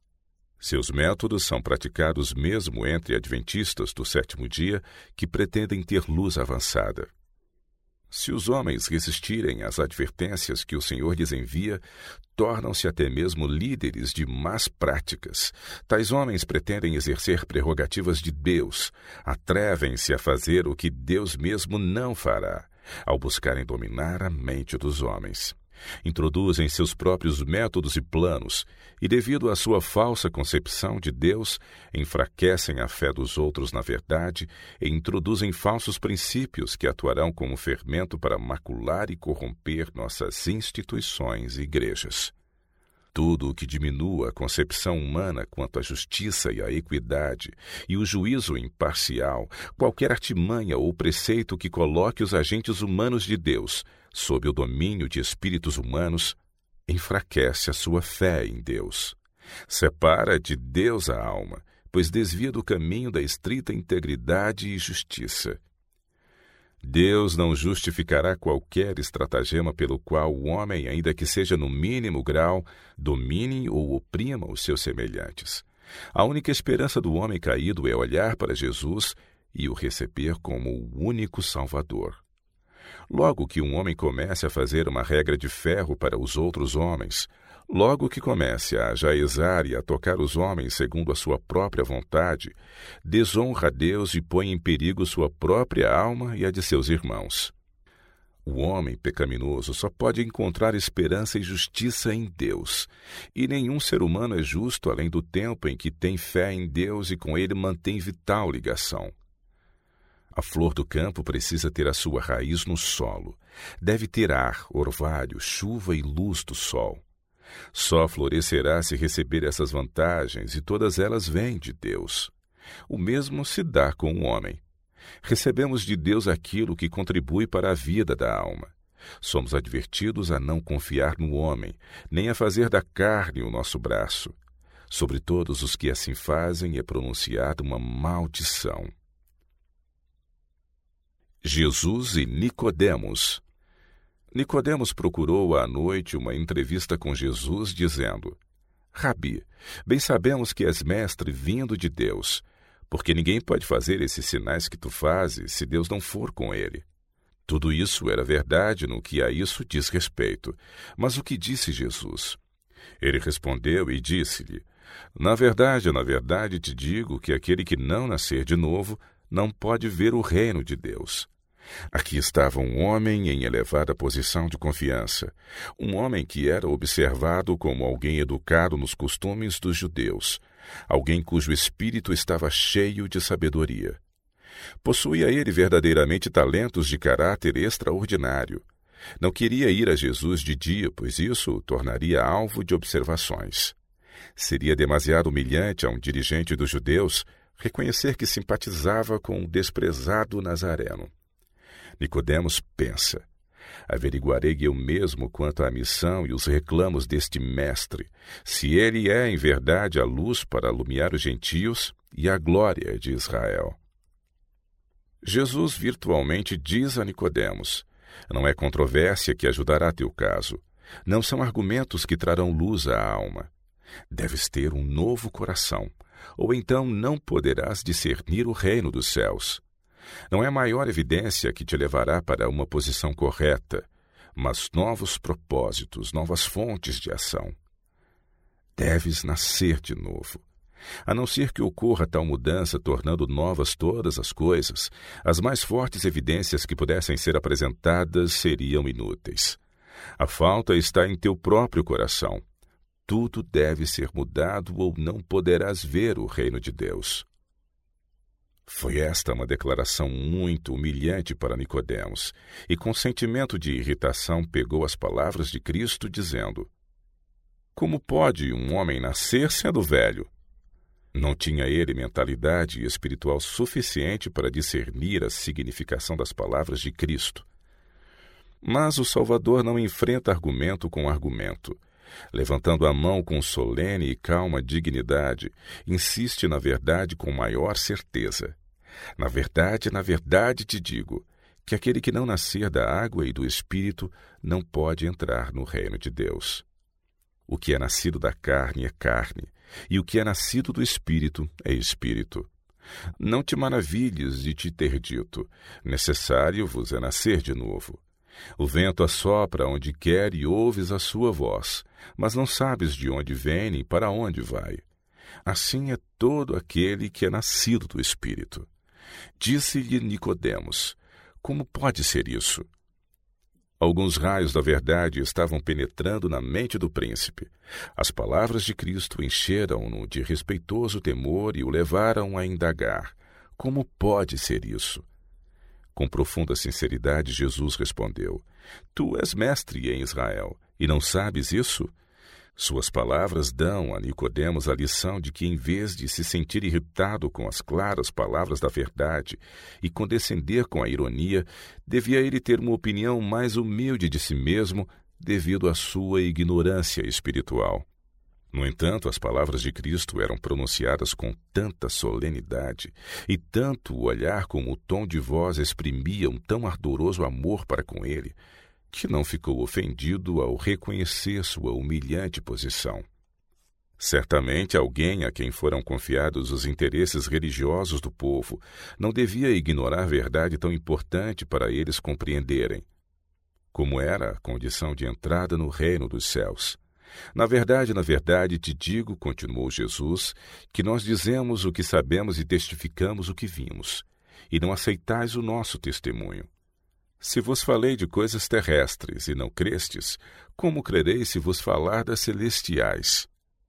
Seus métodos são praticados mesmo entre adventistas do sétimo dia que pretendem ter luz avançada. Se os homens resistirem às advertências que o Senhor lhes envia, tornam-se até mesmo líderes de más práticas. Tais homens pretendem exercer prerrogativas de Deus, atrevem-se a fazer o que Deus mesmo não fará, ao buscarem dominar a mente dos homens. Introduzem seus próprios métodos e planos, e devido à sua falsa concepção de Deus, enfraquecem a fé dos outros na verdade e introduzem falsos princípios que atuarão como fermento para macular e corromper nossas instituições e igrejas. Tudo o que diminua a concepção humana quanto à justiça e à equidade e o juízo imparcial, qualquer artimanha ou preceito que coloque os agentes humanos de Deus sob o domínio de espíritos humanos, enfraquece a sua fé em Deus. Separa de Deus a alma, pois desvia do caminho da estrita integridade e justiça. Deus não justificará qualquer estratagema pelo qual o homem, ainda que seja no mínimo grau, domine ou oprima os seus semelhantes. A única esperança do homem caído é olhar para Jesus e o receber como o único Salvador. Logo que um homem comece a fazer uma regra de ferro para os outros homens, logo que comece a ajaezar e a tocar os homens segundo a sua própria vontade, desonra a Deus e põe em perigo sua própria alma e a de seus irmãos. O homem pecaminoso só pode encontrar esperança e justiça em Deus, e nenhum ser humano é justo além do tempo em que tem fé em Deus e com ele mantém vital ligação. A flor do campo precisa ter a sua raiz no solo. Deve ter ar, orvalho, chuva e luz do sol. Só florescerá se receber essas vantagens, e todas elas vêm de Deus. O mesmo se dá com o homem. Recebemos de Deus aquilo que contribui para a vida da alma. Somos advertidos a não confiar no homem, nem a fazer da carne o nosso braço. Sobre todos os que assim fazem é pronunciada uma maldição. Jesus e Nicodemos. Nicodemos procurou à noite uma entrevista com Jesus, dizendo: Rabi, bem sabemos que és mestre vindo de Deus, porque ninguém pode fazer esses sinais que tu fazes se Deus não for com ele. Tudo isso era verdade no que a isso diz respeito. Mas o que disse Jesus? Ele respondeu e disse-lhe: na verdade te digo que aquele que não nascer de novo não pode ver o reino de Deus. Aqui estava um homem em elevada posição de confiança, um homem que era observado como alguém educado nos costumes dos judeus, alguém cujo espírito estava cheio de sabedoria. Possuía ele verdadeiramente talentos de caráter extraordinário. Não queria ir a Jesus de dia, pois isso o tornaria alvo de observações. Seria demasiado humilhante a um dirigente dos judeus reconhecer que simpatizava com o desprezado Nazareno. Nicodemos pensa: averiguarei eu mesmo quanto à missão e os reclamos deste mestre, se ele é em verdade a luz para alumiar os gentios e a glória de Israel. Jesus virtualmente diz a Nicodemos: não é controvérsia que ajudará teu caso. Não são argumentos que trarão luz à alma. Deves ter um novo coração, ou então não poderás discernir o reino dos céus. Não é maior evidência que te levará para uma posição correta, mas novos propósitos, novas fontes de ação. Deves nascer de novo. A não ser que ocorra tal mudança tornando novas todas as coisas, as mais fortes evidências que pudessem ser apresentadas seriam inúteis. A falta está em teu próprio coração. Tudo deve ser mudado ou não poderás ver o reino de Deus. Foi esta uma declaração muito humilhante para Nicodemos, e com sentimento de irritação pegou as palavras de Cristo, dizendo: como pode um homem nascer sendo velho? Não tinha ele mentalidade espiritual suficiente para discernir a significação das palavras de Cristo. Mas o Salvador não enfrenta argumento com argumento. Levantando a mão com solene e calma dignidade, insiste na verdade com maior certeza. Na verdade te digo, que aquele que não nascer da água e do Espírito não pode entrar no reino de Deus. O que é nascido da carne é carne, e o que é nascido do Espírito é Espírito. Não te maravilhes de te ter dito: necessário vos é nascer de novo. O vento assopra onde quer e ouves a sua voz, mas não sabes de onde vem nem para onde vai. Assim é todo aquele que é nascido do Espírito. Disse-lhe Nicodemos: como pode ser isso? Alguns raios da verdade estavam penetrando na mente do príncipe. As palavras de Cristo encheram-no de respeitoso temor e o levaram a indagar: como pode ser isso? Com profunda sinceridade, Jesus respondeu: tu és mestre em Israel, e não sabes isso? Suas palavras dão a Nicodemos a lição de que, em vez de se sentir irritado com as claras palavras da verdade e condescender com a ironia, devia ele ter uma opinião mais humilde de si mesmo devido à sua ignorância espiritual. No entanto, as palavras de Cristo eram pronunciadas com tanta solenidade, e tanto o olhar como o tom de voz exprimiam tão ardoroso amor para com ele, que não ficou ofendido ao reconhecer sua humilhante posição. Certamente alguém a quem foram confiados os interesses religiosos do povo não devia ignorar verdade tão importante para eles compreenderem, como era a condição de entrada no reino dos céus. Na verdade te digo, continuou Jesus, que nós dizemos o que sabemos e testificamos o que vimos, e não aceitais o nosso testemunho. Se vos falei de coisas terrestres e não crestes, como crereis se vos falar das celestiais?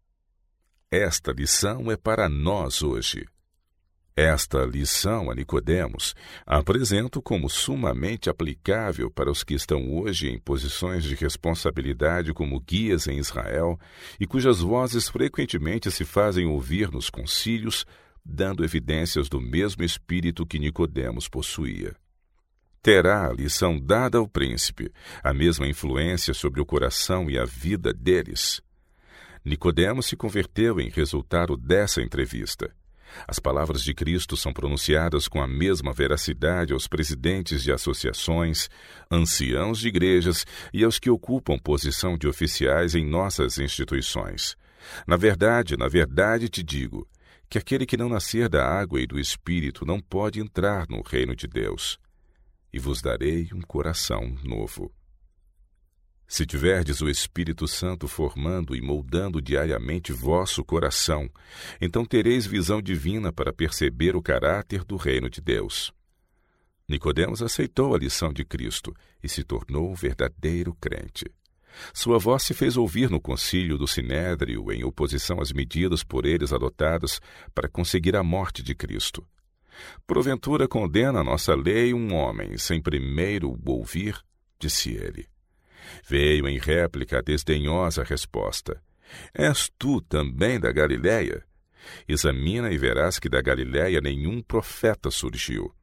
Esta lição é para nós hoje. Esta lição a Nicodemos apresento como sumamente aplicável para os que estão hoje em posições de responsabilidade como guias em Israel e cujas vozes frequentemente se fazem ouvir nos concílios, dando evidências do mesmo espírito que Nicodemos possuía. Terá a lição dada ao príncipe a mesma influência sobre o coração e a vida deles? Nicodemos se converteu em resultado dessa entrevista. As palavras de Cristo são pronunciadas com a mesma veracidade aos presidentes de associações, anciãos de igrejas e aos que ocupam posição de oficiais em nossas instituições. Na verdade te digo, que aquele que não nascer da água e do Espírito não pode entrar no reino de Deus. E vos darei um coração novo. Se tiverdes o Espírito Santo formando e moldando diariamente vosso coração, então tereis visão divina para perceber o caráter do reino de Deus. Nicodemos aceitou a lição de Cristo e se tornou um verdadeiro crente. Sua voz se fez ouvir no concílio do Sinédrio em oposição às medidas por eles adotadas para conseguir a morte de Cristo. Porventura condena a nossa lei um homem sem primeiro o ouvir, disse ele. Veio em réplica a desdenhosa resposta: És tu também da Galiléia? Examina e verás que da Galiléia nenhum profeta surgiu.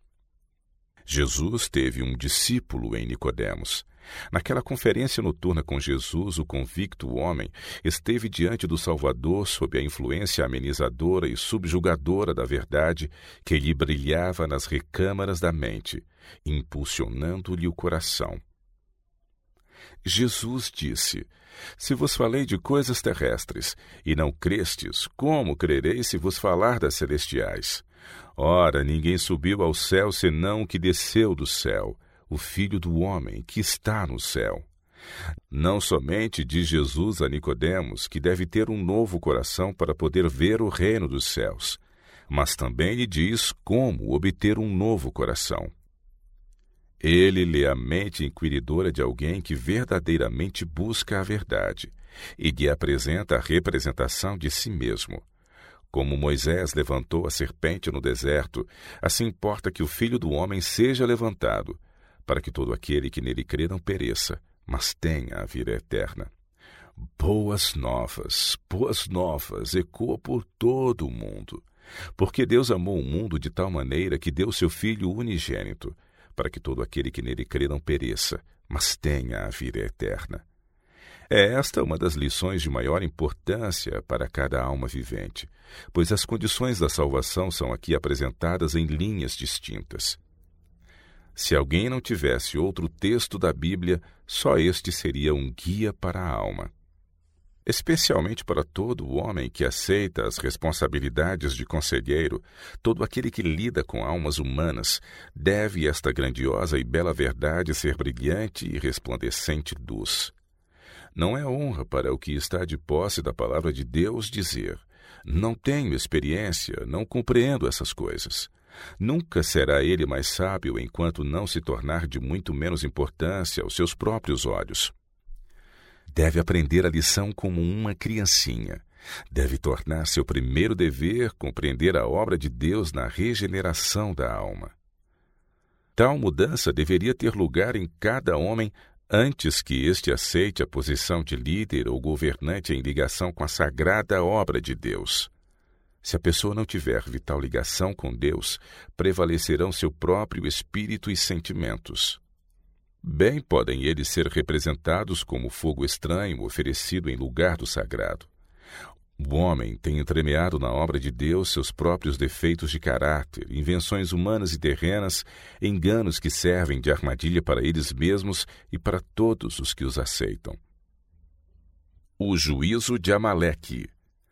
Jesus teve um discípulo em Nicodemos. Naquela conferência noturna com Jesus, o convicto homem esteve diante do Salvador sob a influência amenizadora e subjugadora da verdade que lhe brilhava nas recâmaras da mente, impulsionando-lhe o coração. Jesus disse: Se vos falei de coisas terrestres e não crestes, como crereis se vos falar das celestiais? Ora, ninguém subiu ao céu senão o que desceu do céu, o Filho do homem que está no céu. Não somente diz Jesus a Nicodemos que deve ter um novo coração para poder ver o reino dos céus, mas também lhe diz como obter um novo coração. Ele lê a mente inquiridora de alguém que verdadeiramente busca a verdade e lhe apresenta a representação de si mesmo. Como Moisés levantou a serpente no deserto, assim importa que o Filho do homem seja levantado, para que todo aquele que nele crê não pereça, mas tenha a vida eterna. Boas novas ecoam por todo o mundo, porque Deus amou o mundo de tal maneira que deu seu Filho unigênito, para que todo aquele que nele crê não pereça, mas tenha a vida eterna. É esta uma das lições de maior importância para cada alma vivente, pois as condições da salvação são aqui apresentadas em linhas distintas. Se alguém não tivesse outro texto da Bíblia, só este seria um guia para a alma. Especialmente para todo o homem que aceita as responsabilidades de conselheiro, todo aquele que lida com almas humanas, deve esta grandiosa e bela verdade ser brilhante e resplandecente luz. Não é honra para o que está de posse da palavra de Deus dizer: não tenho experiência, não compreendo essas coisas. Nunca será ele mais sábio enquanto não se tornar de muito menos importância aos seus próprios olhos. Deve aprender a lição como uma criancinha. Deve tornar seu primeiro dever compreender a obra de Deus na regeneração da alma. Tal mudança deveria ter lugar em cada homem antes que este aceite a posição de líder ou governante em ligação com a sagrada obra de Deus. Se a pessoa não tiver vital ligação com Deus, prevalecerão seu próprio espírito e sentimentos. Bem podem eles ser representados como fogo estranho oferecido em lugar do sagrado. O homem tem entremeado na obra de Deus seus próprios defeitos de caráter, invenções humanas e terrenas, enganos que servem de armadilha para eles mesmos e para todos os que os aceitam. O juízo de Amaleque.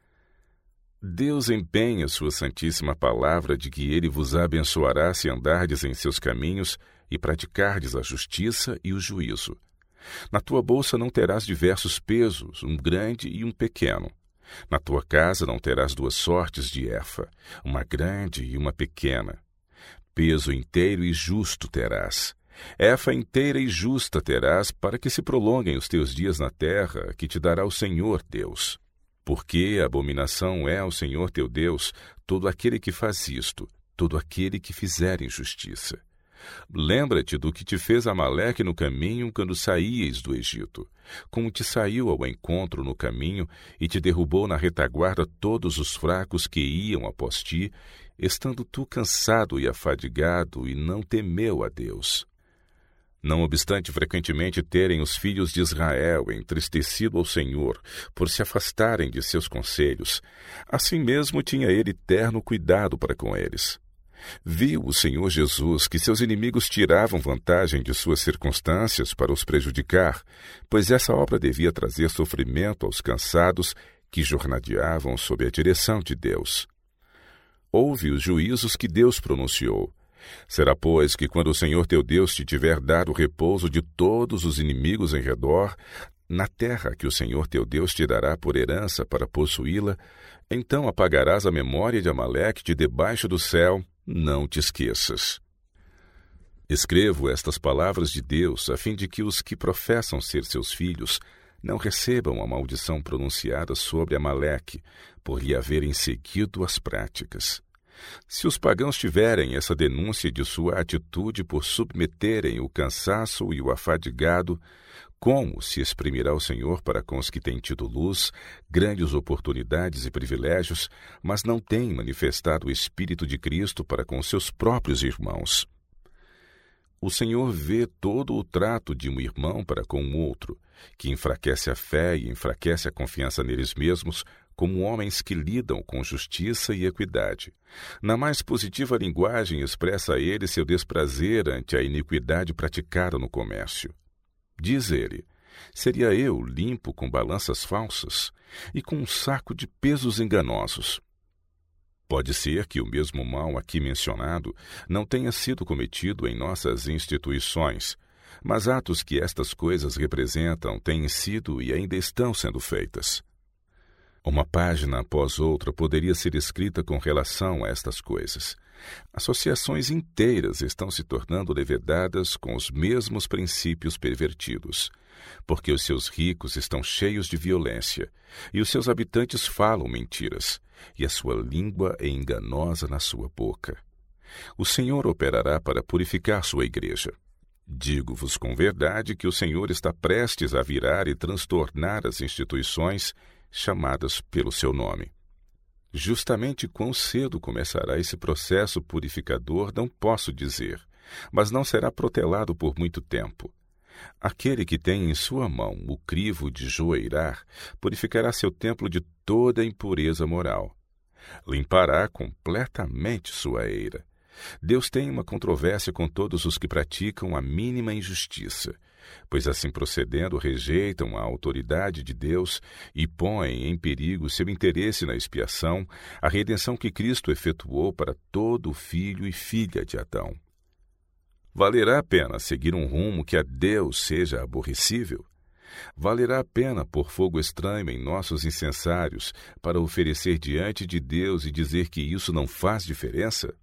Deus empenha sua santíssima palavra de que ele vos abençoará se andardes em seus caminhos e praticardes a justiça e o juízo. Na tua bolsa não terás diversos pesos, um grande e um pequeno. Na tua casa não terás duas sortes de efa, uma grande e uma pequena. Peso inteiro e justo terás. Efa inteira e justa terás, para que se prolonguem os teus dias na terra, que te dará o Senhor Deus. Porque abominação é ao Senhor teu Deus todo aquele que faz isto, todo aquele que fizer injustiça. Lembra-te do que te fez Amaleque no caminho quando saíeis do Egito, como te saiu ao encontro no caminho e te derrubou na retaguarda todos os fracos que iam após ti, estando tu cansado e afadigado, e não temeu a Deus. Não obstante frequentemente terem os filhos de Israel entristecido ao Senhor por se afastarem de seus conselhos, assim mesmo tinha ele terno cuidado para com eles. Viu o Senhor Jesus que seus inimigos tiravam vantagem de suas circunstâncias para os prejudicar, pois essa obra devia trazer sofrimento aos cansados que jornadeavam sob a direção de Deus. Ouve os juízos que Deus pronunciou. Será, pois, que quando o Senhor teu Deus te tiver dado o repouso de todos os inimigos em redor, na terra que o Senhor teu Deus te dará por herança para possuí-la, então apagarás a memória de Amaleque de debaixo do céu, não te esqueças. Escrevo estas palavras de Deus a fim de que os que professam ser seus filhos não recebam a maldição pronunciada sobre Amaleque, por lhe haverem seguido as práticas. Se os pagãos tiverem essa denúncia de sua atitude por submeterem o cansaço e o afadigado, como se exprimirá o Senhor para com os que têm tido luz, grandes oportunidades e privilégios, mas não têm manifestado o Espírito de Cristo para com seus próprios irmãos? O Senhor vê todo o trato de um irmão para com o outro, que enfraquece a fé e enfraquece a confiança neles mesmos, como homens que lidam com justiça e equidade. Na mais positiva linguagem, expressa a ele seu desprazer ante a iniquidade praticada no comércio. Diz ele: seria eu limpo com balanças falsas e com um saco de pesos enganosos? Pode ser que o mesmo mal aqui mencionado não tenha sido cometido em nossas instituições, mas atos que estas coisas representam têm sido e ainda estão sendo feitas. Uma página após outra poderia ser escrita com relação a estas coisas. Associações inteiras estão se tornando levedadas com os mesmos princípios pervertidos, porque os seus ricos estão cheios de violência, e os seus habitantes falam mentiras, e a sua língua é enganosa na sua boca. O Senhor operará para purificar sua igreja. Digo-vos com verdade que o Senhor está prestes a virar e transtornar as instituições chamadas pelo seu nome. Justamente quão cedo começará esse processo purificador não posso dizer, mas não será protelado por muito tempo. Aquele que tem em sua mão o crivo de joeirar purificará seu templo de toda impureza moral. Limpará completamente sua eira. Deus tem uma controvérsia com todos os que praticam a mínima injustiça, pois assim procedendo rejeitam a autoridade de Deus e põem em perigo seu interesse na expiação, a redenção que Cristo efetuou para todo filho e filha de Adão. Valerá a pena seguir um rumo que a Deus seja aborrecível? Valerá a pena pôr fogo estranho em nossos incensários para oferecer diante de Deus e dizer que isso não faz diferença?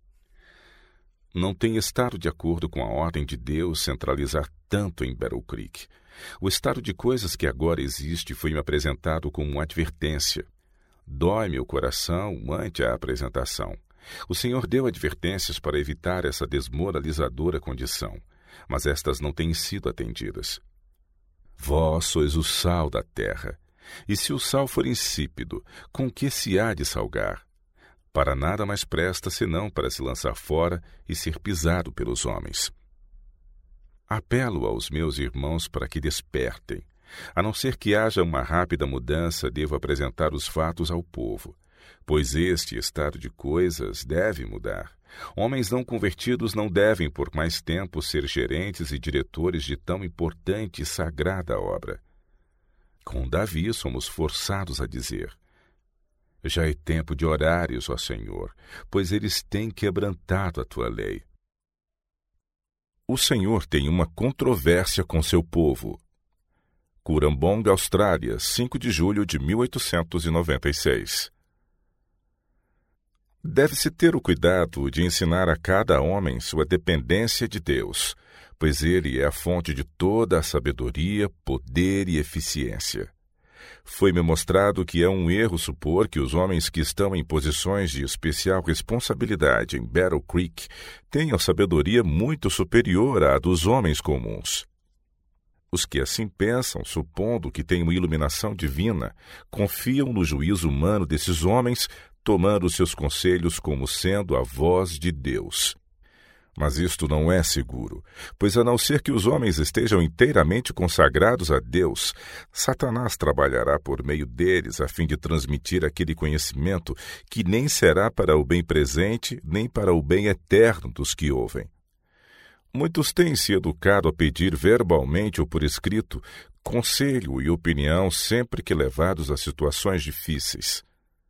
Não tem estado de acordo com a ordem de Deus centralizar tanto em Battle Creek. O estado de coisas que agora existe foi-me apresentado como uma advertência. Dói-me o coração ante a apresentação. O Senhor deu advertências para evitar essa desmoralizadora condição, mas estas não têm sido atendidas. Vós sois o sal da terra, e se o sal for insípido, com que se há de salgar? Para nada mais presta senão para se lançar fora e ser pisado pelos homens. Apelo aos meus irmãos para que despertem. A não ser que haja uma rápida mudança, devo apresentar os fatos ao povo, pois este estado de coisas deve mudar. Homens não convertidos não devem por mais tempo ser gerentes e diretores de tão importante e sagrada obra. Com Davi somos forçados a dizer: já é tempo de orares, ó Senhor, pois eles têm quebrantado a tua lei. O Senhor tem uma controvérsia com seu povo. Curambong, Austrália, 5 de julho de 1896. Deve-se ter o cuidado de ensinar a cada homem sua dependência de Deus, pois Ele é a fonte de toda a sabedoria, poder e eficiência. Foi-me mostrado que é um erro supor que os homens que estão em posições de especial responsabilidade em Battle Creek tenham sabedoria muito superior à dos homens comuns. Os que assim pensam, supondo que têm uma iluminação divina, confiam no juízo humano desses homens, tomando seus conselhos como sendo a voz de Deus. Mas isto não é seguro, pois a não ser que os homens estejam inteiramente consagrados a Deus, Satanás trabalhará por meio deles a fim de transmitir aquele conhecimento que nem será para o bem presente, nem para o bem eterno dos que ouvem. Muitos têm se educado a pedir verbalmente ou por escrito conselho e opinião sempre que levados a situações difíceis.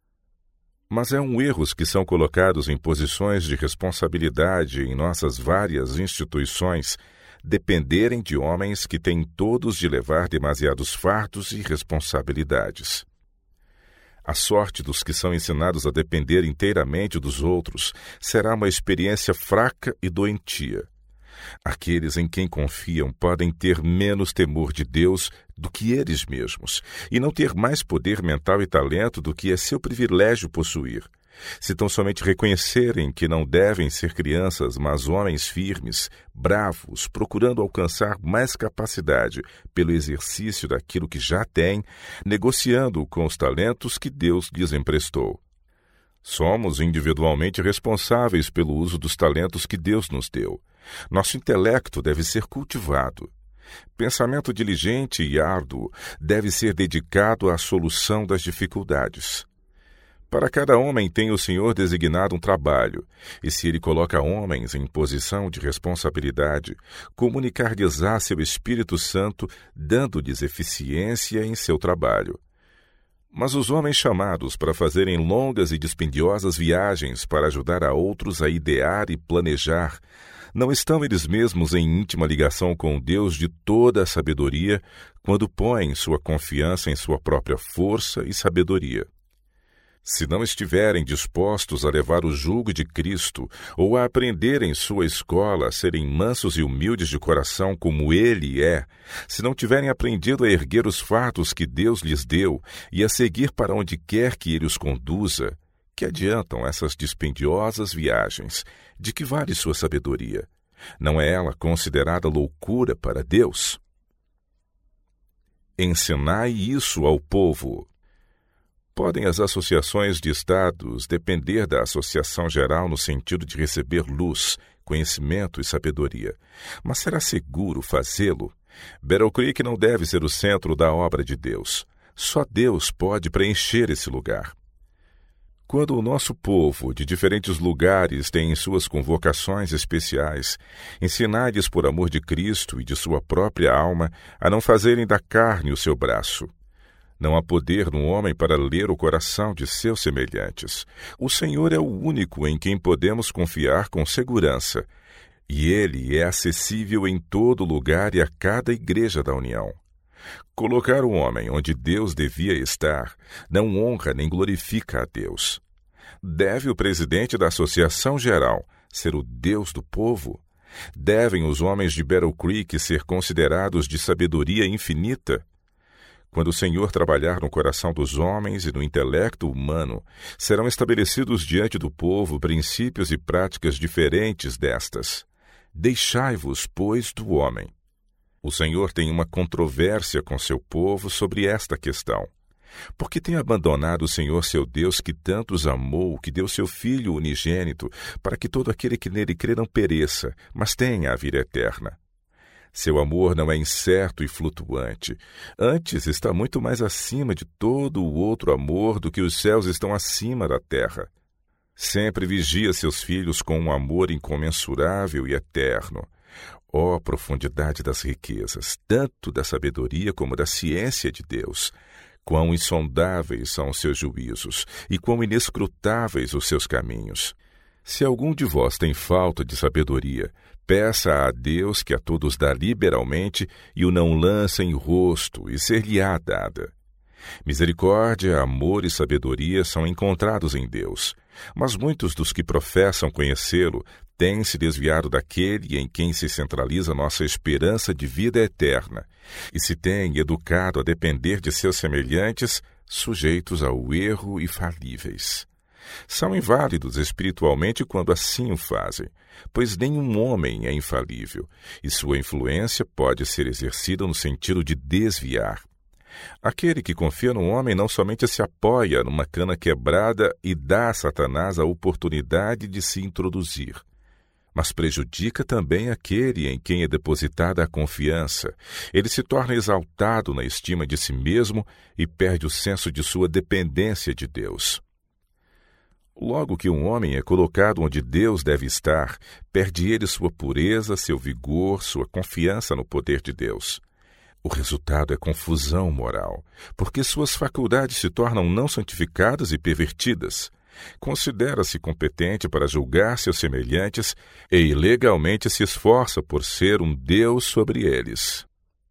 Mas é um erro os que são colocados em posições de responsabilidade em nossas várias instituições dependerem de homens que têm todos de levar demasiados fardos e responsabilidades. A sorte dos que são ensinados a depender inteiramente dos outros será uma experiência fraca e doentia. Aqueles em quem confiam podem ter menos temor de Deus do que eles mesmos e não ter mais poder mental e talento do que é seu privilégio possuir. Se tão somente reconhecerem que não devem ser crianças, mas homens firmes, bravos, procurando alcançar mais capacidade pelo exercício daquilo que já têm, negociando com os talentos que Deus lhes emprestou. Somos individualmente responsáveis pelo uso dos talentos que Deus nos deu. Nosso intelecto deve ser cultivado. Pensamento diligente e árduo deve ser dedicado à solução das dificuldades. Para cada homem tem o Senhor designado um trabalho, e se ele coloca homens em posição de responsabilidade, comunicar-lhes-á seu Espírito Santo, dando-lhes eficiência em seu trabalho. Mas os homens chamados para fazerem longas e dispendiosas viagens para ajudar a outros a idear e planejar, não estão eles mesmos em íntima ligação com o Deus de toda a sabedoria, quando põem sua confiança em sua própria força e sabedoria. Se não estiverem dispostos a levar o jugo de Cristo ou a aprender em sua escola a serem mansos e humildes de coração como Ele é, se não tiverem aprendido a erguer os fardos que Deus lhes deu e a seguir para onde quer que Ele os conduza, que adiantam essas dispendiosas viagens? De que vale sua sabedoria? Não é ela considerada loucura para Deus? Ensinai isso ao povo. Podem as associações de estados depender da associação geral no sentido de receber luz, conhecimento e sabedoria, mas será seguro fazê-lo? Battle Creek não deve ser o centro da obra de Deus. Só Deus pode preencher esse lugar. Quando o nosso povo de diferentes lugares tem suas convocações especiais, ensinai-lhes por amor de Cristo e de sua própria alma a não fazerem da carne o seu braço. Não há poder no homem para ler o coração de seus semelhantes. O Senhor é o único em quem podemos confiar com segurança, e Ele é acessível em todo lugar e a cada igreja da União. Colocar o homem onde Deus devia estar não honra nem glorifica a Deus. Deve o presidente da Associação Geral ser o Deus do povo? Devem os homens de Battle Creek ser considerados de sabedoria infinita? Quando o Senhor trabalhar no coração dos homens e no intelecto humano, serão estabelecidos diante do povo princípios e práticas diferentes destas. Deixai-vos, pois, do homem. O Senhor tem uma controvérsia com seu povo sobre esta questão. Porque tem abandonado o Senhor seu Deus que tanto os amou, que deu seu Filho unigênito, para que todo aquele que nele crê não pereça, mas tenha a vida eterna. Seu amor não é incerto e flutuante. Antes está muito mais acima de todo o outro amor do que os céus estão acima da terra. Sempre vigia seus filhos com um amor incomensurável e eterno. Ó profundidade das riquezas, tanto da sabedoria como da ciência de Deus! Quão insondáveis são os seus juízos e quão inescrutáveis os seus caminhos! Se algum de vós tem falta de sabedoria, peça a Deus que a todos dá liberalmente e o não lança em rosto, e ser-lhe-á dada. Misericórdia, amor e sabedoria são encontrados em Deus, mas muitos dos que professam conhecê-lo têm se desviado daquele em quem se centraliza nossa esperança de vida eterna, e se têm educado a depender de seus semelhantes, sujeitos ao erro e falíveis. São inválidos espiritualmente quando assim o fazem, pois nenhum homem é infalível, e sua influência pode ser exercida no sentido de desviar. Aquele que confia no homem não somente se apoia numa cana quebrada e dá a Satanás a oportunidade de se introduzir, mas prejudica também aquele em quem é depositada a confiança. Ele se torna exaltado na estima de si mesmo e perde o senso de sua dependência de Deus. Logo que um homem é colocado onde Deus deve estar, perde ele sua pureza, seu vigor, sua confiança no poder de Deus. O resultado é confusão moral, porque suas faculdades se tornam não santificadas e pervertidas. Considera-se competente para julgar seus semelhantes e ilegalmente se esforça por ser um Deus sobre eles.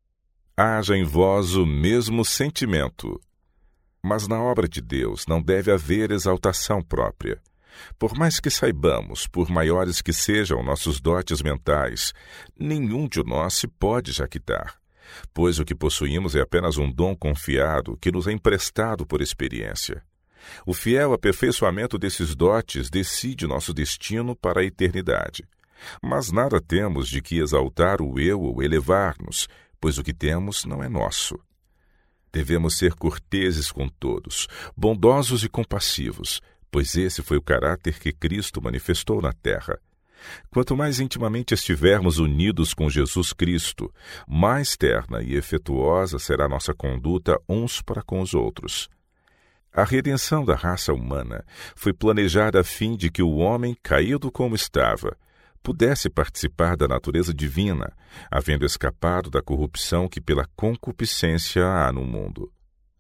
Haja em vós o mesmo sentimento. Mas na obra de Deus não deve haver exaltação própria. Por mais que saibamos, por maiores que sejam nossos dotes mentais, nenhum de nós se pode jactar, pois o que possuímos é apenas um dom confiado que nos é emprestado por experiência. O fiel aperfeiçoamento desses dotes decide nosso destino para a eternidade. Mas nada temos de que exaltar o eu ou elevar-nos, pois o que temos não é nosso. Devemos ser corteses com todos, bondosos e compassivos, pois esse foi o caráter que Cristo manifestou na terra. Quanto mais intimamente estivermos unidos com Jesus Cristo, mais terna e efetuosa será nossa conduta uns para com os outros. A redenção da raça humana foi planejada a fim de que o homem, caído como estava, pudesse participar da natureza divina, havendo escapado da corrupção que pela concupiscência há no mundo.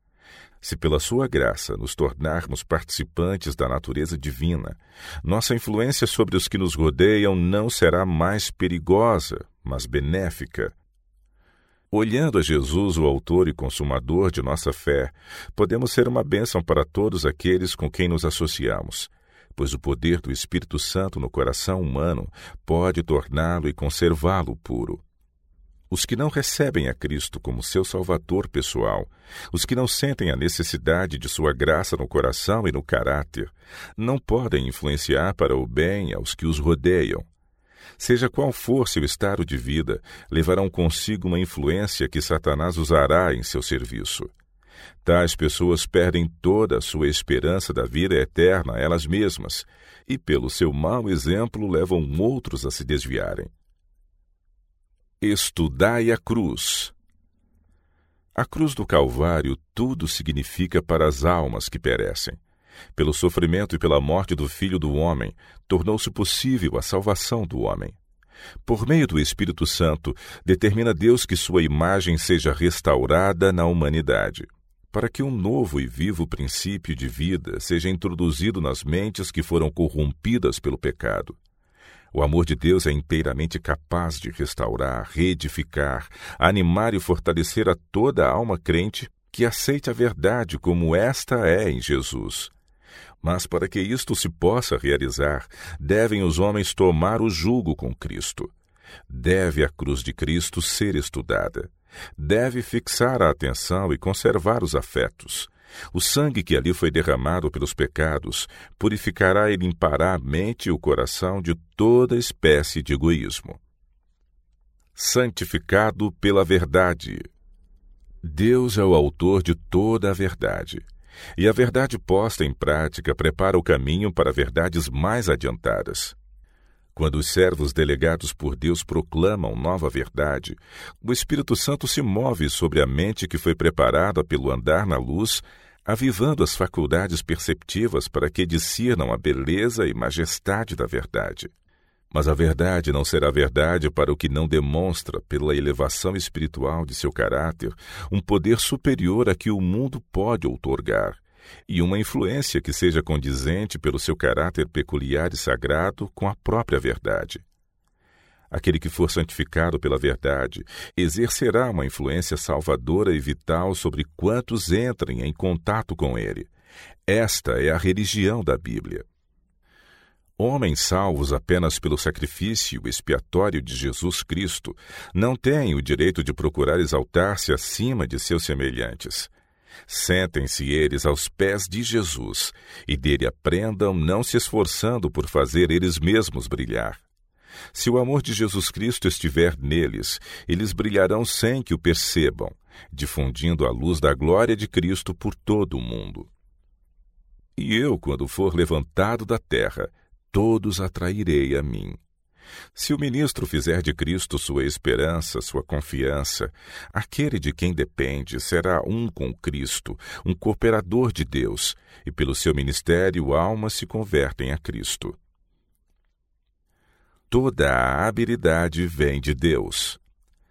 Se pela sua graça nos tornarmos participantes da natureza divina, nossa influência sobre os que nos rodeiam não será mais perigosa, mas benéfica. Olhando a Jesus, o autor e consumador de nossa fé, podemos ser uma bênção para todos aqueles com quem nos associamos, pois o poder do Espírito Santo no coração humano pode torná-lo e conservá-lo puro. Os que não recebem a Cristo como seu Salvador pessoal, os que não sentem a necessidade de sua graça no coração e no caráter, não podem influenciar para o bem aos que os rodeiam. Seja qual for seu estado de vida, levarão consigo uma influência que Satanás usará em seu serviço. Tais pessoas perdem toda a sua esperança da vida eterna a elas mesmas e, pelo seu mau exemplo, levam outros a se desviarem. Estudai a cruz. A cruz do Calvário tudo significa para as almas que perecem. Pelo sofrimento e pela morte do Filho do Homem, tornou-se possível a salvação do homem. Por meio do Espírito Santo, determina Deus que sua imagem seja restaurada na humanidade, para que um novo e vivo princípio de vida seja introduzido nas mentes que foram corrompidas pelo pecado. O amor de Deus é inteiramente capaz de restaurar, reedificar, animar e fortalecer a toda a alma crente que aceite a verdade como esta é em Jesus. Mas para que isto se possa realizar, devem os homens tomar o jugo com Cristo. Deve a cruz de Cristo ser estudada. Deve fixar a atenção e conservar os afetos. O sangue que ali foi derramado pelos pecados purificará e limpará a mente e o coração de toda espécie de egoísmo. Santificado pela verdade. Deus é o autor de toda a verdade. E a verdade posta em prática prepara o caminho para verdades mais adiantadas. Quando os servos delegados por Deus proclamam nova verdade, o Espírito Santo se move sobre a mente que foi preparada pelo andar na luz, avivando as faculdades perceptivas para que discernam a beleza e majestade da verdade. Mas a verdade não será verdade para o que não demonstra, pela elevação espiritual de seu caráter, um poder superior a que o mundo pode outorgar, e uma influência que seja condizente pelo seu caráter peculiar e sagrado com a própria verdade. Aquele que for santificado pela verdade exercerá uma influência salvadora e vital sobre quantos entrem em contato com ele. Esta é a religião da Bíblia. Homens salvos apenas pelo sacrifício expiatório de Jesus Cristo não têm o direito de procurar exaltar-se acima de seus semelhantes. Sentem-se eles aos pés de Jesus e dele aprendam, não se esforçando por fazer eles mesmos brilhar. Se o amor de Jesus Cristo estiver neles, eles brilharão sem que o percebam, difundindo a luz da glória de Cristo por todo o mundo. E eu, quando for levantado da terra, todos atrairei a mim. Se o ministro fizer de Cristo sua esperança, sua confiança, aquele de quem depende será um com Cristo, um cooperador de Deus, e pelo seu ministério almas se convertem a Cristo. Toda a habilidade vem de Deus.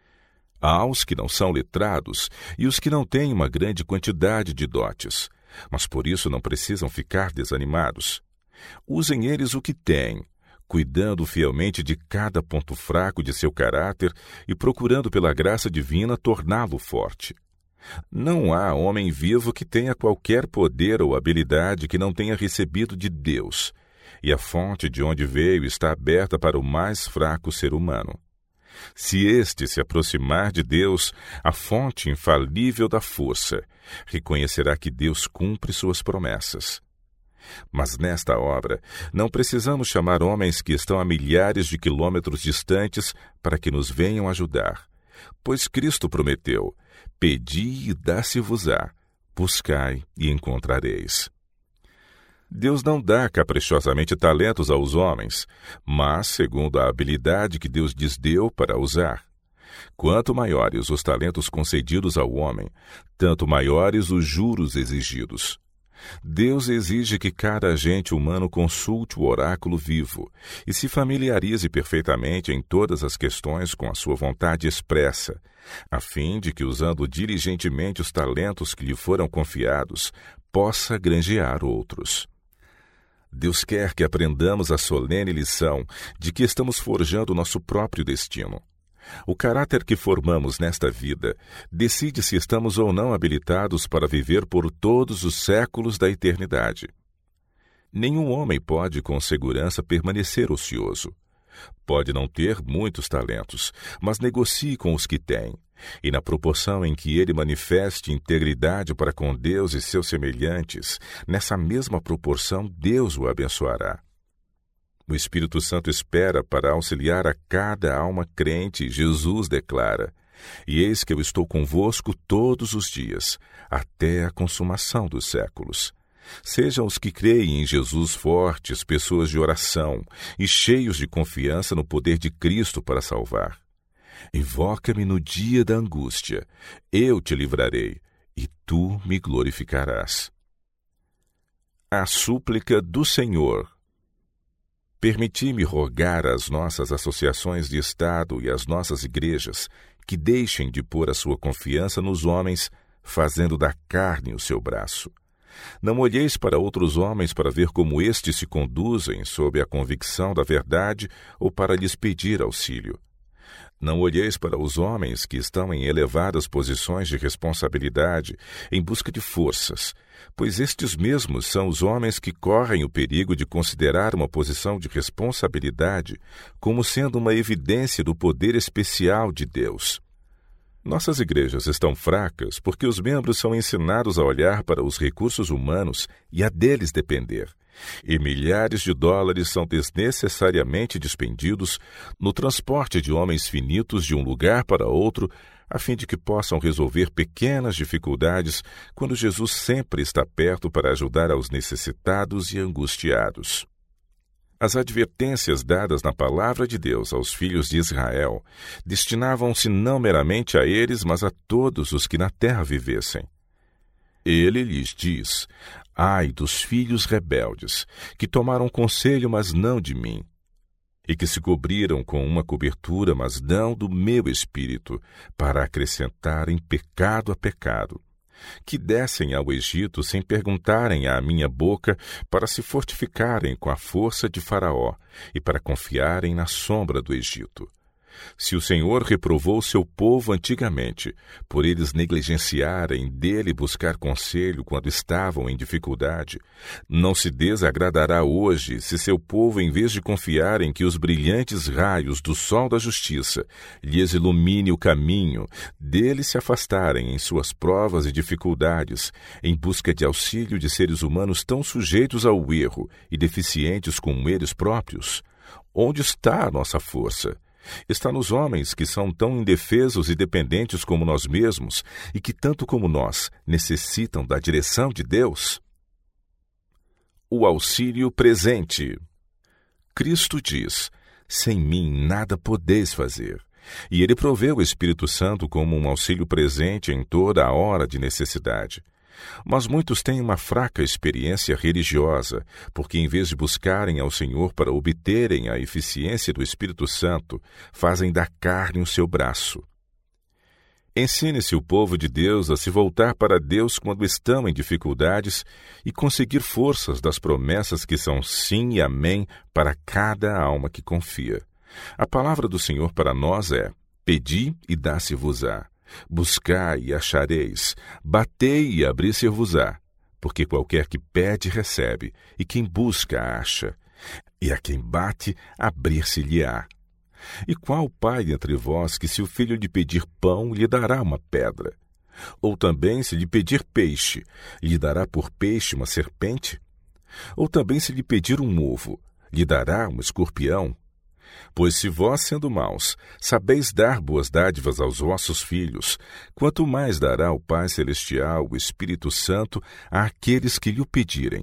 Há os que não são letrados e os que não têm uma grande quantidade de dotes, mas por isso não precisam ficar desanimados. Usem eles o que têm, cuidando fielmente de cada ponto fraco de seu caráter e procurando pela graça divina torná-lo forte. Não há homem vivo que tenha qualquer poder ou habilidade que não tenha recebido de Deus, e a fonte de onde veio está aberta para o mais fraco ser humano. Se este se aproximar de Deus, a fonte infalível da força, reconhecerá que Deus cumpre suas promessas. Mas nesta obra, não precisamos chamar homens que estão a milhares de quilômetros distantes para que nos venham ajudar, pois Cristo prometeu: pedi e dá-se-vos-á, buscai e encontrareis. Deus não dá caprichosamente talentos aos homens, mas segundo a habilidade que Deus lhes deu para usar. Quanto maiores os talentos concedidos ao homem, tanto maiores os juros exigidos. Deus exige que cada agente humano consulte o oráculo vivo e se familiarize perfeitamente em todas as questões com a sua vontade expressa, a fim de que, usando diligentemente os talentos que lhe foram confiados, possa granjear outros. Deus quer que aprendamos a solene lição de que estamos forjando nosso próprio destino. O caráter que formamos nesta vida decide se estamos ou não habilitados para viver por todos os séculos da eternidade. Nenhum homem pode com segurança permanecer ocioso. Pode não ter muitos talentos, mas negocie com os que tem, e na proporção em que ele manifeste integridade para com Deus e seus semelhantes, nessa mesma proporção Deus o abençoará. O Espírito Santo espera para auxiliar a cada alma crente, e Jesus declara: e eis que eu estou convosco todos os dias, até a consumação dos séculos. Sejam os que creem em Jesus fortes, pessoas de oração e cheios de confiança no poder de Cristo para salvar. Invoca-me no dia da angústia, eu te livrarei, e tu me glorificarás. A súplica do Senhor. Permiti-me rogar às nossas associações de Estado e às nossas igrejas que deixem de pôr a sua confiança nos homens, fazendo da carne o seu braço. Não olheis para outros homens para ver como estes se conduzem sob a convicção da verdade ou para lhes pedir auxílio. Não olheis para os homens que estão em elevadas posições de responsabilidade em busca de forças, pois estes mesmos são os homens que correm o perigo de considerar uma posição de responsabilidade como sendo uma evidência do poder especial de Deus. Nossas igrejas estão fracas porque os membros são ensinados a olhar para os recursos humanos e a deles depender. E milhares de dólares são desnecessariamente despendidos no transporte de homens finitos de um lugar para outro, a fim de que possam resolver pequenas dificuldades, quando Jesus sempre está perto para ajudar aos necessitados e angustiados. As advertências dadas na palavra de Deus aos filhos de Israel destinavam-se não meramente a eles, mas a todos os que na terra vivessem. Ele lhes diz: ai dos filhos rebeldes, que tomaram conselho, mas não de mim, e que se cobriram com uma cobertura, mas não do meu espírito, para acrescentarem pecado a pecado, que descem ao Egito sem perguntarem à minha boca, para se fortificarem com a força de Faraó e para confiarem na sombra do Egito. Se o Senhor reprovou seu povo antigamente, por eles negligenciarem dele buscar conselho quando estavam em dificuldade, não se desagradará hoje se seu povo, em vez de confiar em que os brilhantes raios do sol da justiça lhes ilumine o caminho, dele se afastarem em suas provas e dificuldades, em busca de auxílio de seres humanos tão sujeitos ao erro e deficientes como eles próprios. Onde está a nossa força? Está nos homens que são tão indefesos e dependentes como nós mesmos e que, tanto como nós, necessitam da direção de Deus? O auxílio presente. Cristo diz: Sem mim nada podeis fazer. E ele proveu o Espírito Santo como um auxílio presente em toda a hora de necessidade. Mas muitos têm uma fraca experiência religiosa, porque em vez de buscarem ao Senhor para obterem a eficiência do Espírito Santo, fazem da carne o seu braço. Ensine-se o povo de Deus a se voltar para Deus quando estão em dificuldades e conseguir forças das promessas que são sim e amém para cada alma que confia. A palavra do Senhor para nós é: pedi e dá-se-vos-á, buscai e achareis, batei e abrir-se-vos-á, porque qualquer que pede recebe, e quem busca acha, e a quem bate abrir-se-lhe-á. E qual pai entre vós que, se o filho lhe pedir pão, lhe dará uma pedra? Ou também, se lhe pedir peixe, lhe dará por peixe uma serpente? Ou também, se lhe pedir um ovo, lhe dará um escorpião? Pois se vós, sendo maus, sabeis dar boas dádivas aos vossos filhos, quanto mais dará o Pai Celestial, o Espírito Santo, àqueles que lhe o pedirem.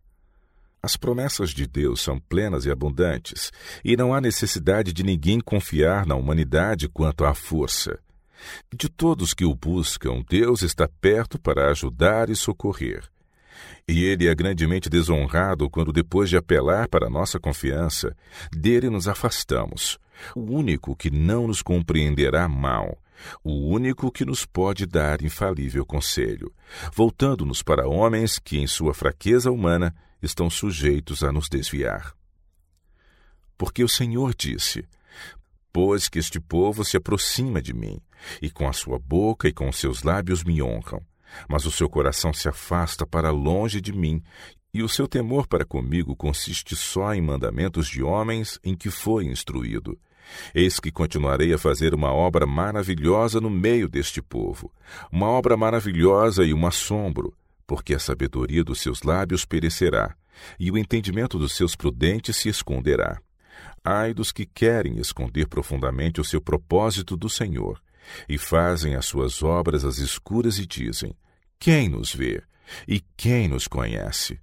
As promessas de Deus são plenas e abundantes, e não há necessidade de ninguém confiar na humanidade quanto à força. De todos que o buscam, Deus está perto para ajudar e socorrer. E ele é grandemente desonrado quando, depois de apelar para a nossa confiança, dele nos afastamos. O único que não nos compreenderá mal, o único que nos pode dar infalível conselho, voltando-nos para homens que, em sua fraqueza humana, estão sujeitos a nos desviar. Porque o Senhor disse: pois que este povo se aproxima de mim, e com a sua boca e com os seus lábios me honram, mas o seu coração se afasta para longe de mim, e o seu temor para comigo consiste só em mandamentos de homens em que foi instruído. Eis que continuarei a fazer uma obra maravilhosa no meio deste povo, uma obra maravilhosa e um assombro, porque a sabedoria dos seus lábios perecerá, e o entendimento dos seus prudentes se esconderá. Ai dos que querem esconder profundamente o seu propósito do Senhor, e fazem as suas obras às escuras e dizem: quem nos vê? E quem nos conhece?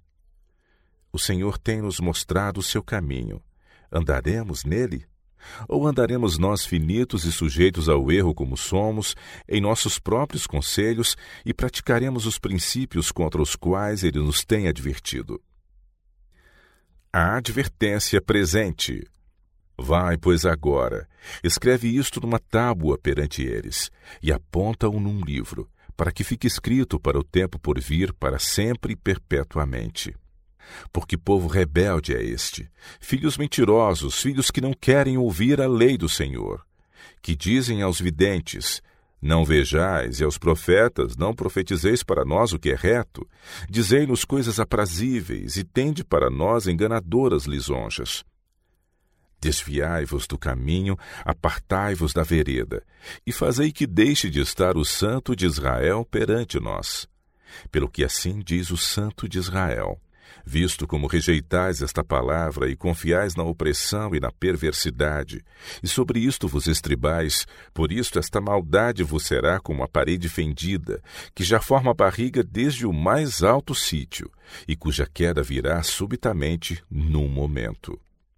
O Senhor tem nos mostrado o seu caminho. Andaremos nele? Ou andaremos nós finitos e sujeitos ao erro como somos, em nossos próprios conselhos, e praticaremos os princípios contra os quais ele nos tem advertido? A advertência presente. Vai, pois, agora, escreve isto numa tábua perante eles, e aponta-o num livro, para que fique escrito para o tempo por vir, para sempre e perpetuamente. Porque povo rebelde é este, filhos mentirosos, filhos que não querem ouvir a lei do Senhor, que dizem aos videntes: não vejais, e aos profetas: não profetizeis para nós o que é reto, dizei-nos coisas aprazíveis, e tende para nós enganadoras lisonjas. Desviai-vos do caminho, apartai-vos da vereda, e fazei que deixe de estar o Santo de Israel perante nós. Pelo que assim diz o Santo de Israel: visto como rejeitais esta palavra e confiais na opressão e na perversidade, e sobre isto vos estribais, por isto esta maldade vos será como a parede fendida, que já forma barriga desde o mais alto sítio, e cuja queda virá subitamente num momento.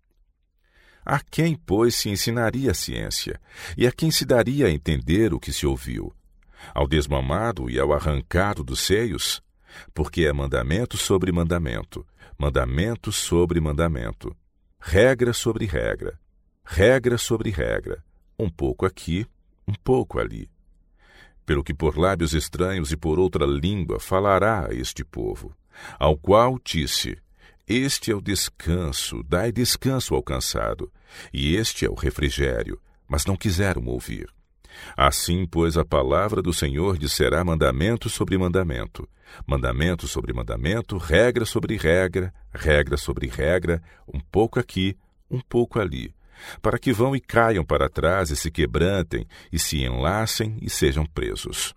A quem, pois, se ensinaria a ciência, e a quem se daria a entender o que se ouviu? Ao desmamado e ao arrancado dos seios? Porque é mandamento sobre mandamento, mandamento sobre mandamento, regra sobre regra, regra sobre regra, um pouco aqui, um pouco ali. Pelo que por lábios estranhos e por outra língua falará a este povo, ao qual disse: este é o descanso, dai descanso ao cansado, e este é o refrigério, mas não quiseram ouvir. Assim, pois, a palavra do Senhor disserá mandamento sobre mandamento, mandamento sobre mandamento, regra sobre regra, regra sobre regra, um pouco aqui, um pouco ali, para que vão e caiam para trás e se quebrantem, e se enlacem e sejam presos.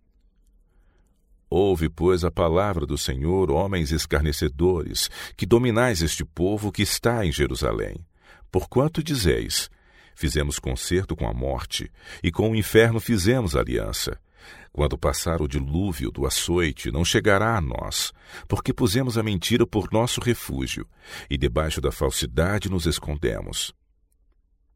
Ouve, pois, a palavra do Senhor, homens escarnecedores, que dominais este povo que está em Jerusalém. Porquanto dizeis: fizemos concerto com a morte, e com o inferno fizemos aliança. Quando passar o dilúvio do açoite, não chegará a nós, porque pusemos a mentira por nosso refúgio, e debaixo da falsidade nos escondemos.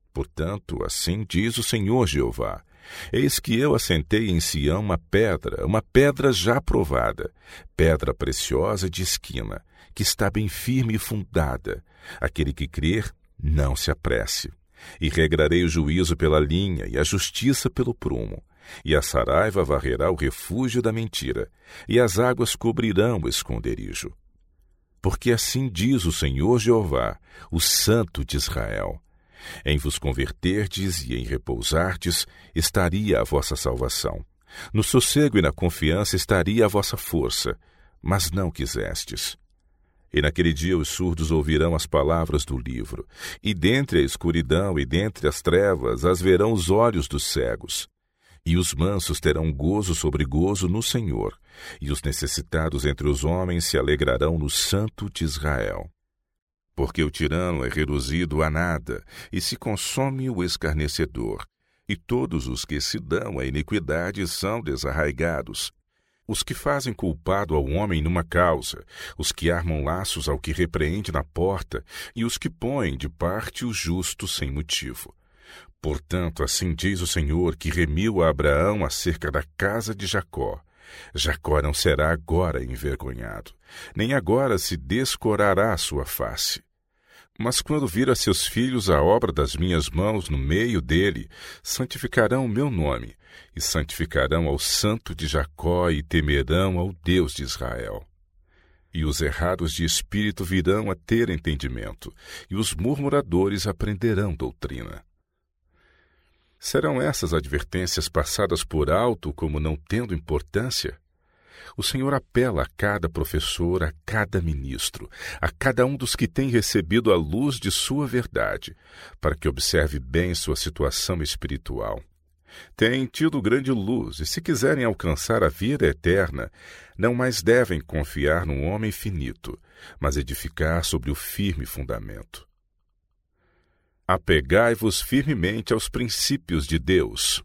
Portanto, assim diz o Senhor Jeová: eis que eu assentei em Sião uma pedra já provada, pedra preciosa de esquina, que está bem firme e fundada. Aquele que crer, não se apresse. E regrarei o juízo pela linha e a justiça pelo prumo. E a saraiva varrerá o refúgio da mentira, e as águas cobrirão o esconderijo. Porque assim diz o Senhor Jeová, o Santo de Israel: em vos converterdes e em repousardes estaria a vossa salvação. No sossego e na confiança estaria a vossa força, mas não quisestes. E naquele dia os surdos ouvirão as palavras do livro, e dentre a escuridão e dentre as trevas as verão os olhos dos cegos. E os mansos terão gozo sobre gozo no Senhor, e os necessitados entre os homens se alegrarão no Santo de Israel. Porque o tirano é reduzido a nada, e se consome o escarnecedor, e todos os que se dão à iniquidade são desarraigados. Os que fazem culpado ao homem numa causa, os que armam laços ao que repreende na porta, e os que põem de parte o justo sem motivo. Portanto, assim diz o Senhor, que remiu a Abraão acerca da casa de Jacó: Jacó não será agora envergonhado, nem agora se descorará a sua face. Mas quando vir a seus filhos a obra das minhas mãos no meio dele, santificarão o meu nome, e santificarão ao Santo de Jacó, e temerão ao Deus de Israel. E os errados de espírito virão a ter entendimento, e os murmuradores aprenderão doutrina. Serão essas advertências passadas por alto como não tendo importância? O Senhor apela a cada professor, a cada ministro, a cada um dos que tem recebido a luz de sua verdade, para que observe bem sua situação espiritual. Têm tido grande luz, e se quiserem alcançar a vida eterna, não mais devem confiar num homem finito, mas edificar sobre o firme fundamento. Apegai-vos firmemente aos princípios de Deus.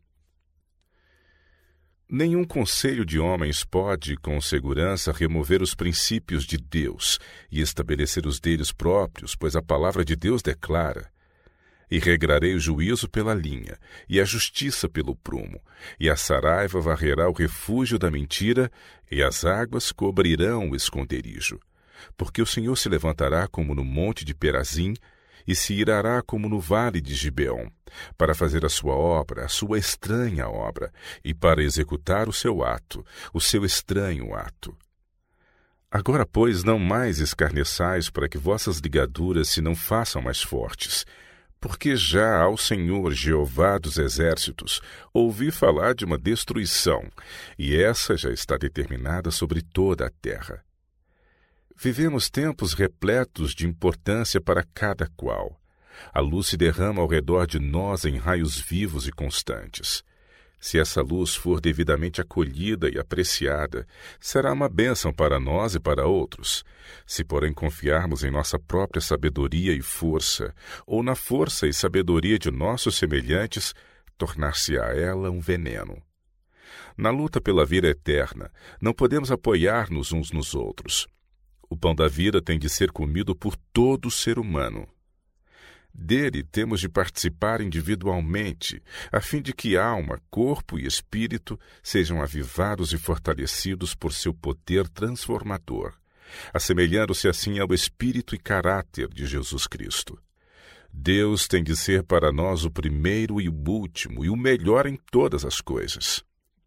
Nenhum conselho de homens pode, com segurança, remover os princípios de Deus e estabelecer os deles próprios, pois a palavra de Deus declara: e regrarei o juízo pela linha, e a justiça pelo prumo, e a saraiva varrerá o refúgio da mentira, e as águas cobrirão o esconderijo. Porque o Senhor se levantará como no monte de Perazim, e se irará como no vale de Gibeon, para fazer a sua obra, a sua estranha obra, e para executar o seu ato, o seu estranho ato. Agora, pois, não mais escarneçais, para que vossas ligaduras se não façam mais fortes, porque já ao Senhor Jeová dos exércitos ouvi falar de uma destruição, e essa já está determinada sobre toda a terra. Vivemos tempos repletos de importância para cada qual. A luz se derrama ao redor de nós em raios vivos e constantes. Se essa luz for devidamente acolhida e apreciada, será uma bênção para nós e para outros. Se, porém, confiarmos em nossa própria sabedoria e força, ou na força e sabedoria de nossos semelhantes, tornar-se-á ela um veneno. Na luta pela vida eterna, não podemos apoiar-nos uns nos outros. O pão da vida tem de ser comido por todo ser humano. Dele temos de participar individualmente, a fim de que alma, corpo e espírito sejam avivados e fortalecidos por seu poder transformador, assemelhando-se assim ao espírito e caráter de Jesus Cristo. Deus tem de ser para nós o primeiro e o último e o melhor em todas as coisas.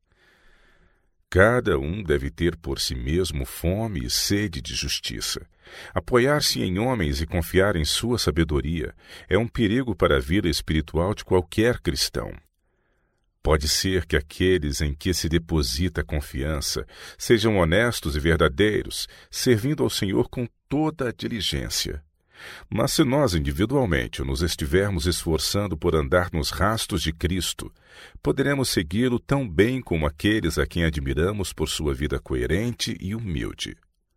Cada um deve ter por si mesmo fome e sede de justiça. Apoiar-se em homens e confiar em sua sabedoria é um perigo para a vida espiritual de qualquer cristão. Pode ser que aqueles em que se deposita a confiança sejam honestos e verdadeiros, servindo ao Senhor com toda a diligência. Mas se nós individualmente nos estivermos esforçando por andar nos rastros de Cristo, poderemos segui-lo tão bem como aqueles a quem admiramos por sua vida coerente e humilde.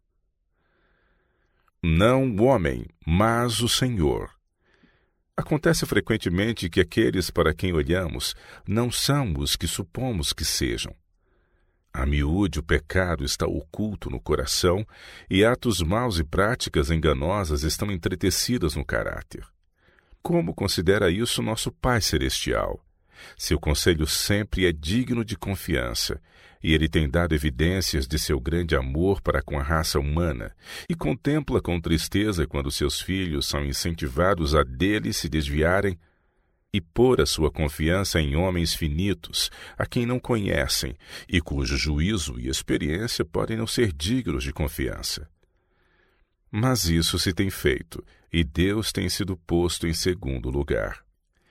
Não o homem, mas o Senhor. Acontece frequentemente que aqueles para quem olhamos não são os que supomos que sejam. A miúde, o pecado está oculto no coração e atos maus e práticas enganosas estão entretecidas no caráter. Como considera isso nosso Pai Celestial? Seu conselho sempre é digno de confiança, e ele tem dado evidências de seu grande amor para com a raça humana, e contempla com tristeza quando seus filhos são incentivados a dele se desviarem e pôr a sua confiança em homens finitos, a quem não conhecem, e cujo juízo e experiência podem não ser dignos de confiança. Mas isso se tem feito, e Deus tem sido posto em segundo lugar.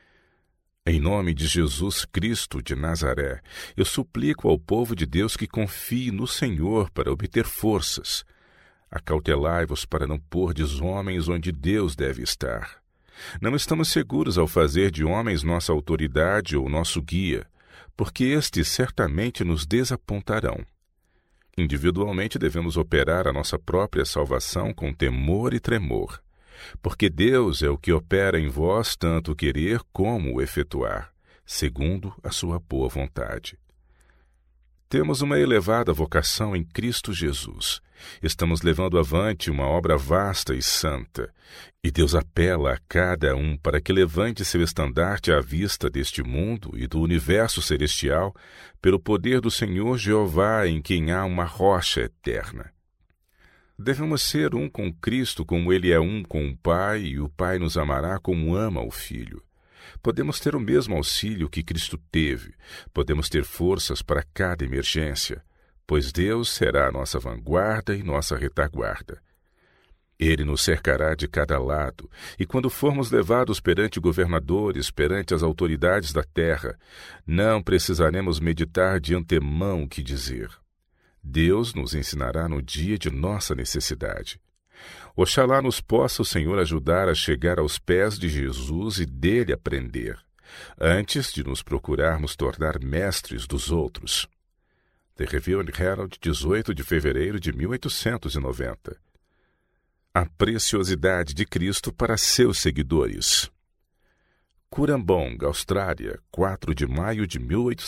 Em nome de Jesus Cristo de Nazaré, eu suplico ao povo de Deus que confie no Senhor para obter forças. Acautelai-vos para não pôrdes homens onde Deus deve estar. Não estamos seguros ao fazer de homens nossa autoridade ou nosso guia, porque estes certamente nos desapontarão. Individualmente devemos operar a nossa própria salvação com temor e tremor, porque Deus é o que opera em vós tanto o querer como o efetuar, segundo a sua boa vontade. Temos uma elevada vocação em Cristo Jesus. Estamos levando avante uma obra vasta e santa, e Deus apela a cada um para que levante seu estandarte à vista deste mundo e do universo celestial, pelo poder do Senhor Jeová, em quem há uma rocha eterna. Devemos ser um com Cristo como Ele é um com o Pai, e o Pai nos amará como ama o Filho. Podemos ter o mesmo auxílio que Cristo teve, podemos ter forças para cada emergência, pois Deus será a nossa vanguarda e nossa retaguarda. Ele nos cercará de cada lado, e quando formos levados perante governadores, perante as autoridades da terra, não precisaremos meditar de antemão o que dizer. Deus nos ensinará no dia de nossa necessidade. Oxalá nos possa o Senhor ajudar a chegar aos pés de Jesus e dele aprender, antes de nos procurarmos tornar mestres dos outros. The Review and Herald, 18 de fevereiro de 1890. A preciosidade de Cristo para seus seguidores. Currambong, Austrália, 4 de maio de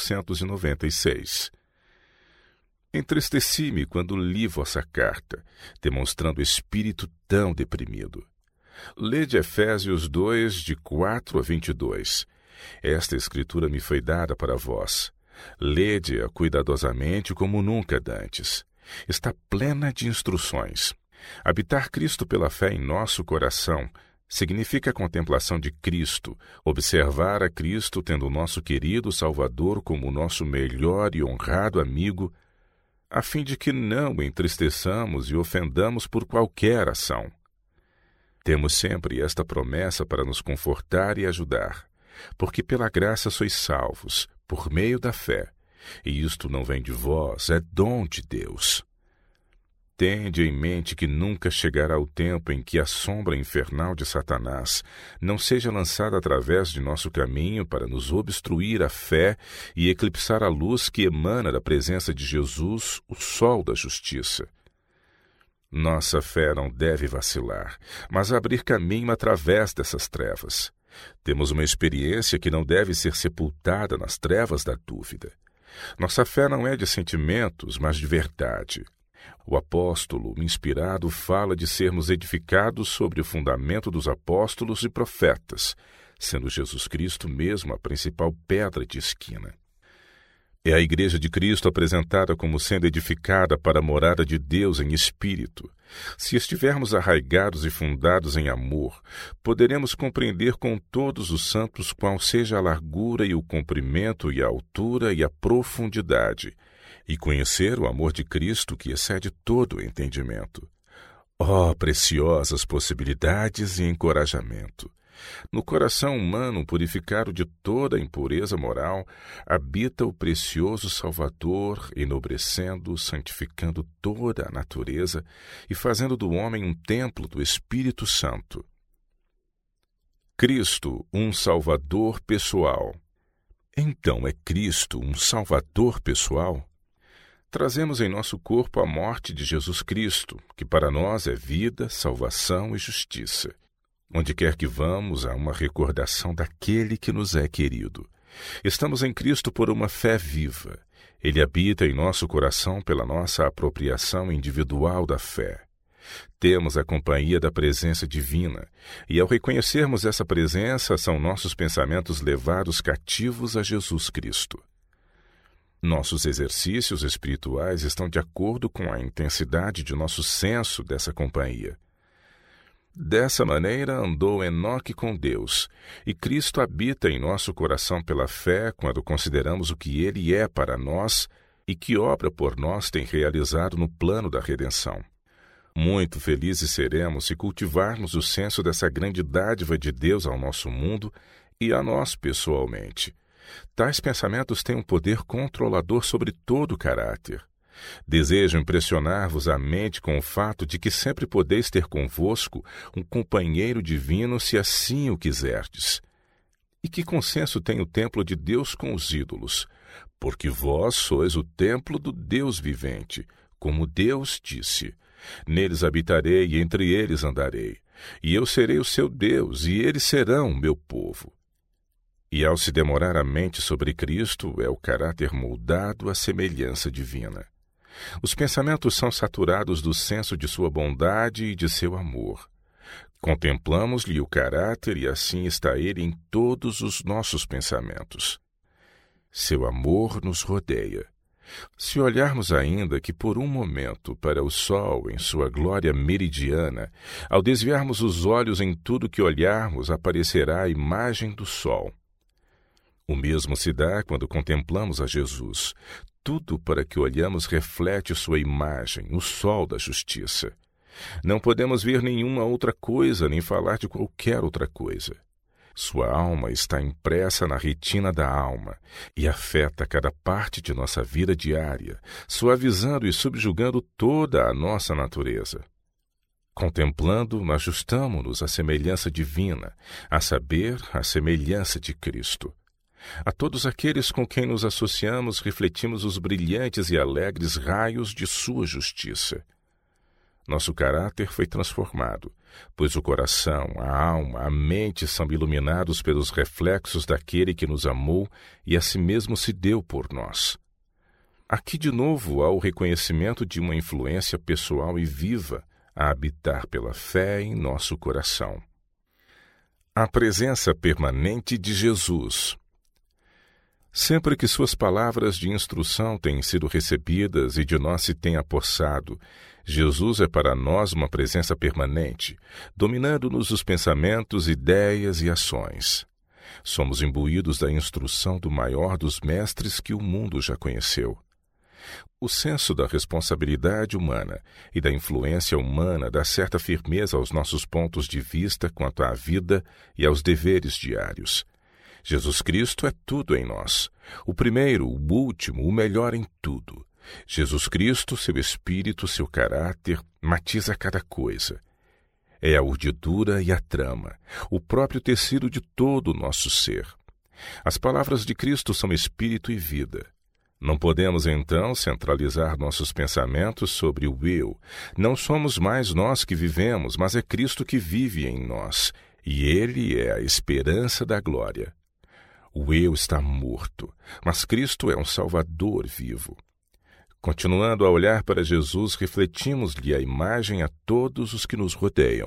1896. Entristeci-me quando li vossa carta, demonstrando espírito tão deprimido. Lede Efésios 2, de 4 a 22. Esta escritura me foi dada para vós. Lede-a cuidadosamente como nunca dantes. Está plena de instruções. Habitar Cristo pela fé em nosso coração significa a contemplação de Cristo, observar a Cristo tendo o nosso querido Salvador como nosso melhor e honrado amigo, a fim de que não o entristeçamos e ofendamos por qualquer ação. Temos sempre esta promessa para nos confortar e ajudar, porque pela graça sois salvos, por meio da fé, e isto não vem de vós, é dom de Deus. Tende em mente que nunca chegará o tempo em que a sombra infernal de Satanás não seja lançada através de nosso caminho para nos obstruir a fé e eclipsar a luz que emana da presença de Jesus, o sol da justiça. Nossa fé não deve vacilar, mas abrir caminho através dessas trevas. Temos uma experiência que não deve ser sepultada nas trevas da dúvida. Nossa fé não é de sentimentos, mas de verdade. O apóstolo inspirado fala de sermos edificados sobre o fundamento dos apóstolos e profetas, sendo Jesus Cristo mesmo a principal pedra de esquina. É a Igreja de Cristo apresentada como sendo edificada para a morada de Deus em espírito. Se estivermos arraigados e fundados em amor, poderemos compreender com todos os santos qual seja a largura e o comprimento e a altura e a profundidade, e conhecer o amor de Cristo que excede todo o entendimento. Oh, preciosas possibilidades e encorajamento! No coração humano purificado de toda a impureza moral, habita o precioso Salvador, enobrecendo, santificando toda a natureza e fazendo do homem um templo do Espírito Santo. Cristo, um Salvador pessoal. Então é Cristo um Salvador pessoal? Trazemos em nosso corpo a morte de Jesus Cristo, que para nós é vida, salvação e justiça. Onde quer que vamos, há uma recordação daquele que nos é querido. Estamos em Cristo por uma fé viva. Ele habita em nosso coração pela nossa apropriação individual da fé. Temos a companhia da presença divina, e ao reconhecermos essa presença, são nossos pensamentos levados cativos a Jesus Cristo. Nossos exercícios espirituais estão de acordo com a intensidade de nosso senso dessa companhia. Dessa maneira andou Enoque com Deus, e Cristo habita em nosso coração pela fé quando consideramos o que Ele é para nós e que obra por nós tem realizado no plano da redenção. Muito felizes seremos se cultivarmos o senso dessa grande dádiva de Deus ao nosso mundo e a nós pessoalmente. Tais pensamentos têm um poder controlador sobre todo o caráter. Desejo impressionar-vos a mente com o fato de que sempre podeis ter convosco um companheiro divino se assim o quiserdes. E que consenso tem o templo de Deus com os ídolos? Porque vós sois o templo do Deus vivente, como Deus disse: neles habitarei e entre eles andarei, e eu serei o seu Deus, e eles serão o meu povo. E ao se demorar a mente sobre Cristo, é o caráter moldado à semelhança divina. Os pensamentos são saturados do senso de sua bondade e de seu amor. Contemplamos-lhe o caráter e assim está ele em todos os nossos pensamentos. Seu amor nos rodeia. Se olharmos ainda que por um momento para o sol em sua glória meridiana, ao desviarmos os olhos em tudo que olharmos, aparecerá a imagem do sol. O mesmo se dá quando contemplamos a Jesus. Tudo para que olhamos reflete sua imagem, o sol da justiça. Não podemos ver nenhuma outra coisa, nem falar de qualquer outra coisa. Sua alma está impressa na retina da alma e afeta cada parte de nossa vida diária, suavizando e subjugando toda a nossa natureza. Contemplando, ajustamo-nos à semelhança divina, a saber, à semelhança de Cristo. A todos aqueles com quem nos associamos, refletimos os brilhantes e alegres raios de sua justiça. Nosso caráter foi transformado, pois o coração, a alma, a mente são iluminados pelos reflexos daquele que nos amou e a si mesmo se deu por nós. Aqui de novo há o reconhecimento de uma influência pessoal e viva a habitar pela fé em nosso coração. A presença permanente de Jesus. Sempre que suas palavras de instrução têm sido recebidas e de nós se tem apossado, Jesus é para nós uma presença permanente, dominando-nos os pensamentos, ideias e ações. Somos imbuídos da instrução do maior dos mestres que o mundo já conheceu. O senso da responsabilidade humana e da influência humana dá certa firmeza aos nossos pontos de vista quanto à vida e aos deveres diários. Jesus Cristo é tudo em nós, o primeiro, o último, o melhor em tudo. Jesus Cristo, seu espírito, seu caráter, matiza cada coisa. É a urdidura e a trama, o próprio tecido de todo o nosso ser. As palavras de Cristo são espírito e vida. Não podemos, então, centralizar nossos pensamentos sobre o eu. Não somos mais nós que vivemos, mas é Cristo que vive em nós, e Ele é a esperança da glória. O eu está morto, mas Cristo é um Salvador vivo. Continuando a olhar para Jesus, refletimos-lhe a imagem a todos os que nos rodeiam.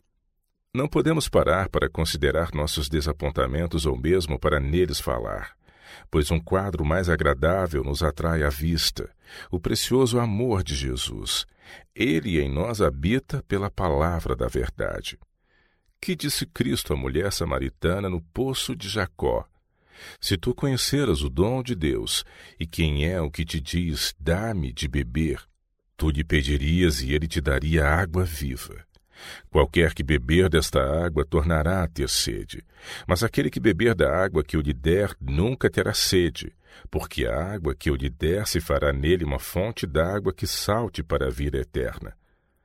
Não podemos parar para considerar nossos desapontamentos ou mesmo para neles falar, pois um quadro mais agradável nos atrai à vista, o precioso amor de Jesus. Ele em nós habita pela palavra da verdade. Que disse Cristo à mulher samaritana no poço de Jacó? Se tu conheceras o dom de Deus, e quem é o que te diz, dá-me de beber, tu lhe pedirias e ele te daria água viva. Qualquer que beber desta água tornará a ter sede, mas aquele que beber da água que eu lhe der nunca terá sede, porque a água que eu lhe der se fará nele uma fonte d'água que salte para a vida eterna.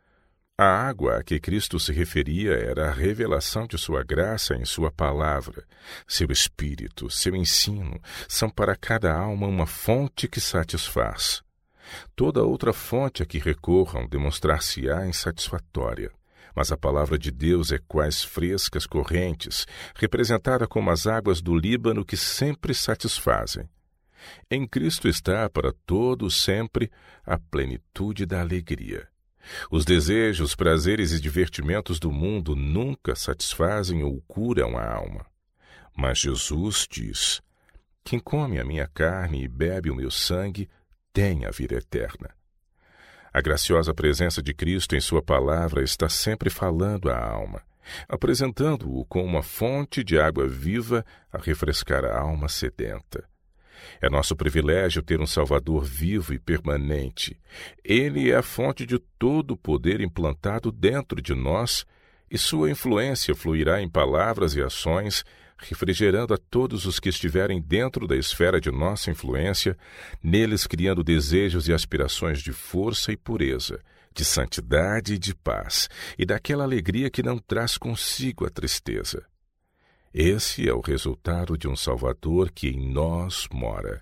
A água a que Cristo se referia era a revelação de sua graça em sua palavra. Seu espírito, seu ensino, são para cada alma uma fonte que satisfaz. Toda outra fonte a que recorram demonstrar-se-á insatisfatória. Mas a palavra de Deus é quais frescas correntes, representada como as águas do Líbano que sempre satisfazem. Em Cristo está para todos sempre a plenitude da alegria. Os desejos, prazeres e divertimentos do mundo nunca satisfazem ou curam a alma. Mas Jesus diz: quem come a minha carne e bebe o meu sangue tem a vida eterna. A graciosa presença de Cristo em sua palavra está sempre falando à alma, apresentando-o como uma fonte de água viva a refrescar a alma sedenta. É nosso privilégio ter um Salvador vivo e permanente. Ele é a fonte de todo o poder implantado dentro de nós e sua influência fluirá em palavras e ações, refrigerando a todos os que estiverem dentro da esfera de nossa influência, neles criando desejos e aspirações de força e pureza, de santidade e de paz, e daquela alegria que não traz consigo a tristeza. Esse é o resultado de um Salvador que em nós mora.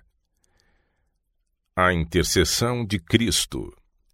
A intercessão de Cristo.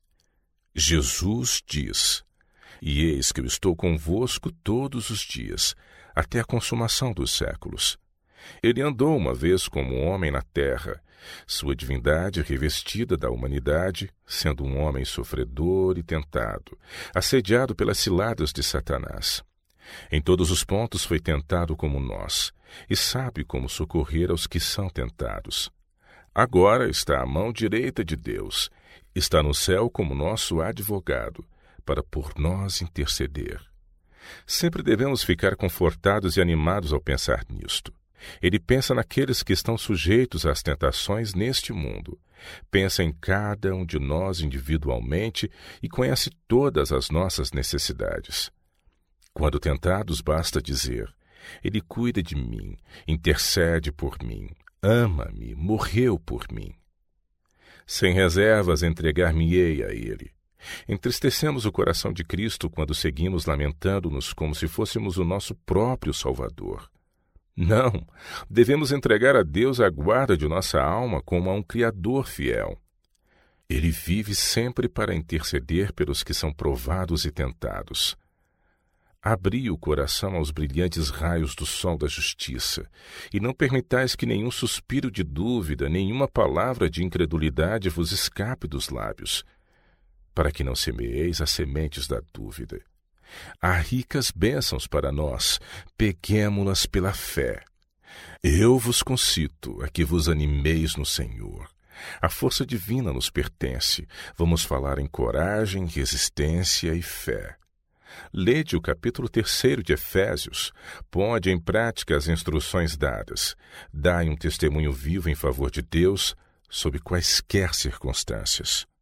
Jesus diz: e eis que eu estou convosco todos os dias, até a consumação dos séculos. Ele andou uma vez como homem na terra, sua divindade revestida da humanidade, sendo um homem sofredor e tentado, assediado pelas ciladas de Satanás. Em todos os pontos foi tentado como nós, e sabe como socorrer aos que são tentados. Agora está à mão direita de Deus, está no céu como nosso advogado, para por nós interceder. Sempre devemos ficar confortados e animados ao pensar nisto. Ele pensa naqueles que estão sujeitos às tentações neste mundo. Pensa em cada um de nós individualmente e conhece todas as nossas necessidades. Quando tentados, basta dizer: Ele cuida de mim, intercede por mim, ama-me, morreu por mim. Sem reservas entregar-me-ei a Ele. Entristecemos o coração de Cristo quando seguimos lamentando-nos como se fôssemos o nosso próprio Salvador. Não, devemos entregar a Deus a guarda de nossa alma como a um Criador fiel. Ele vive sempre para interceder pelos que são provados e tentados. Abri o coração aos brilhantes raios do sol da justiça, e não permitais que nenhum suspiro de dúvida, nenhuma palavra de incredulidade vos escape dos lábios, para que não semeeis as sementes da dúvida. Há ricas bênçãos para nós, peguemo-las pela fé. Eu vos concito a que vos animeis no Senhor. A força divina nos pertence, vamos falar em coragem, resistência e fé. Lede o capítulo 3 de Efésios, ponde em prática as instruções dadas, dai um testemunho vivo em favor de Deus, sob quaisquer circunstâncias.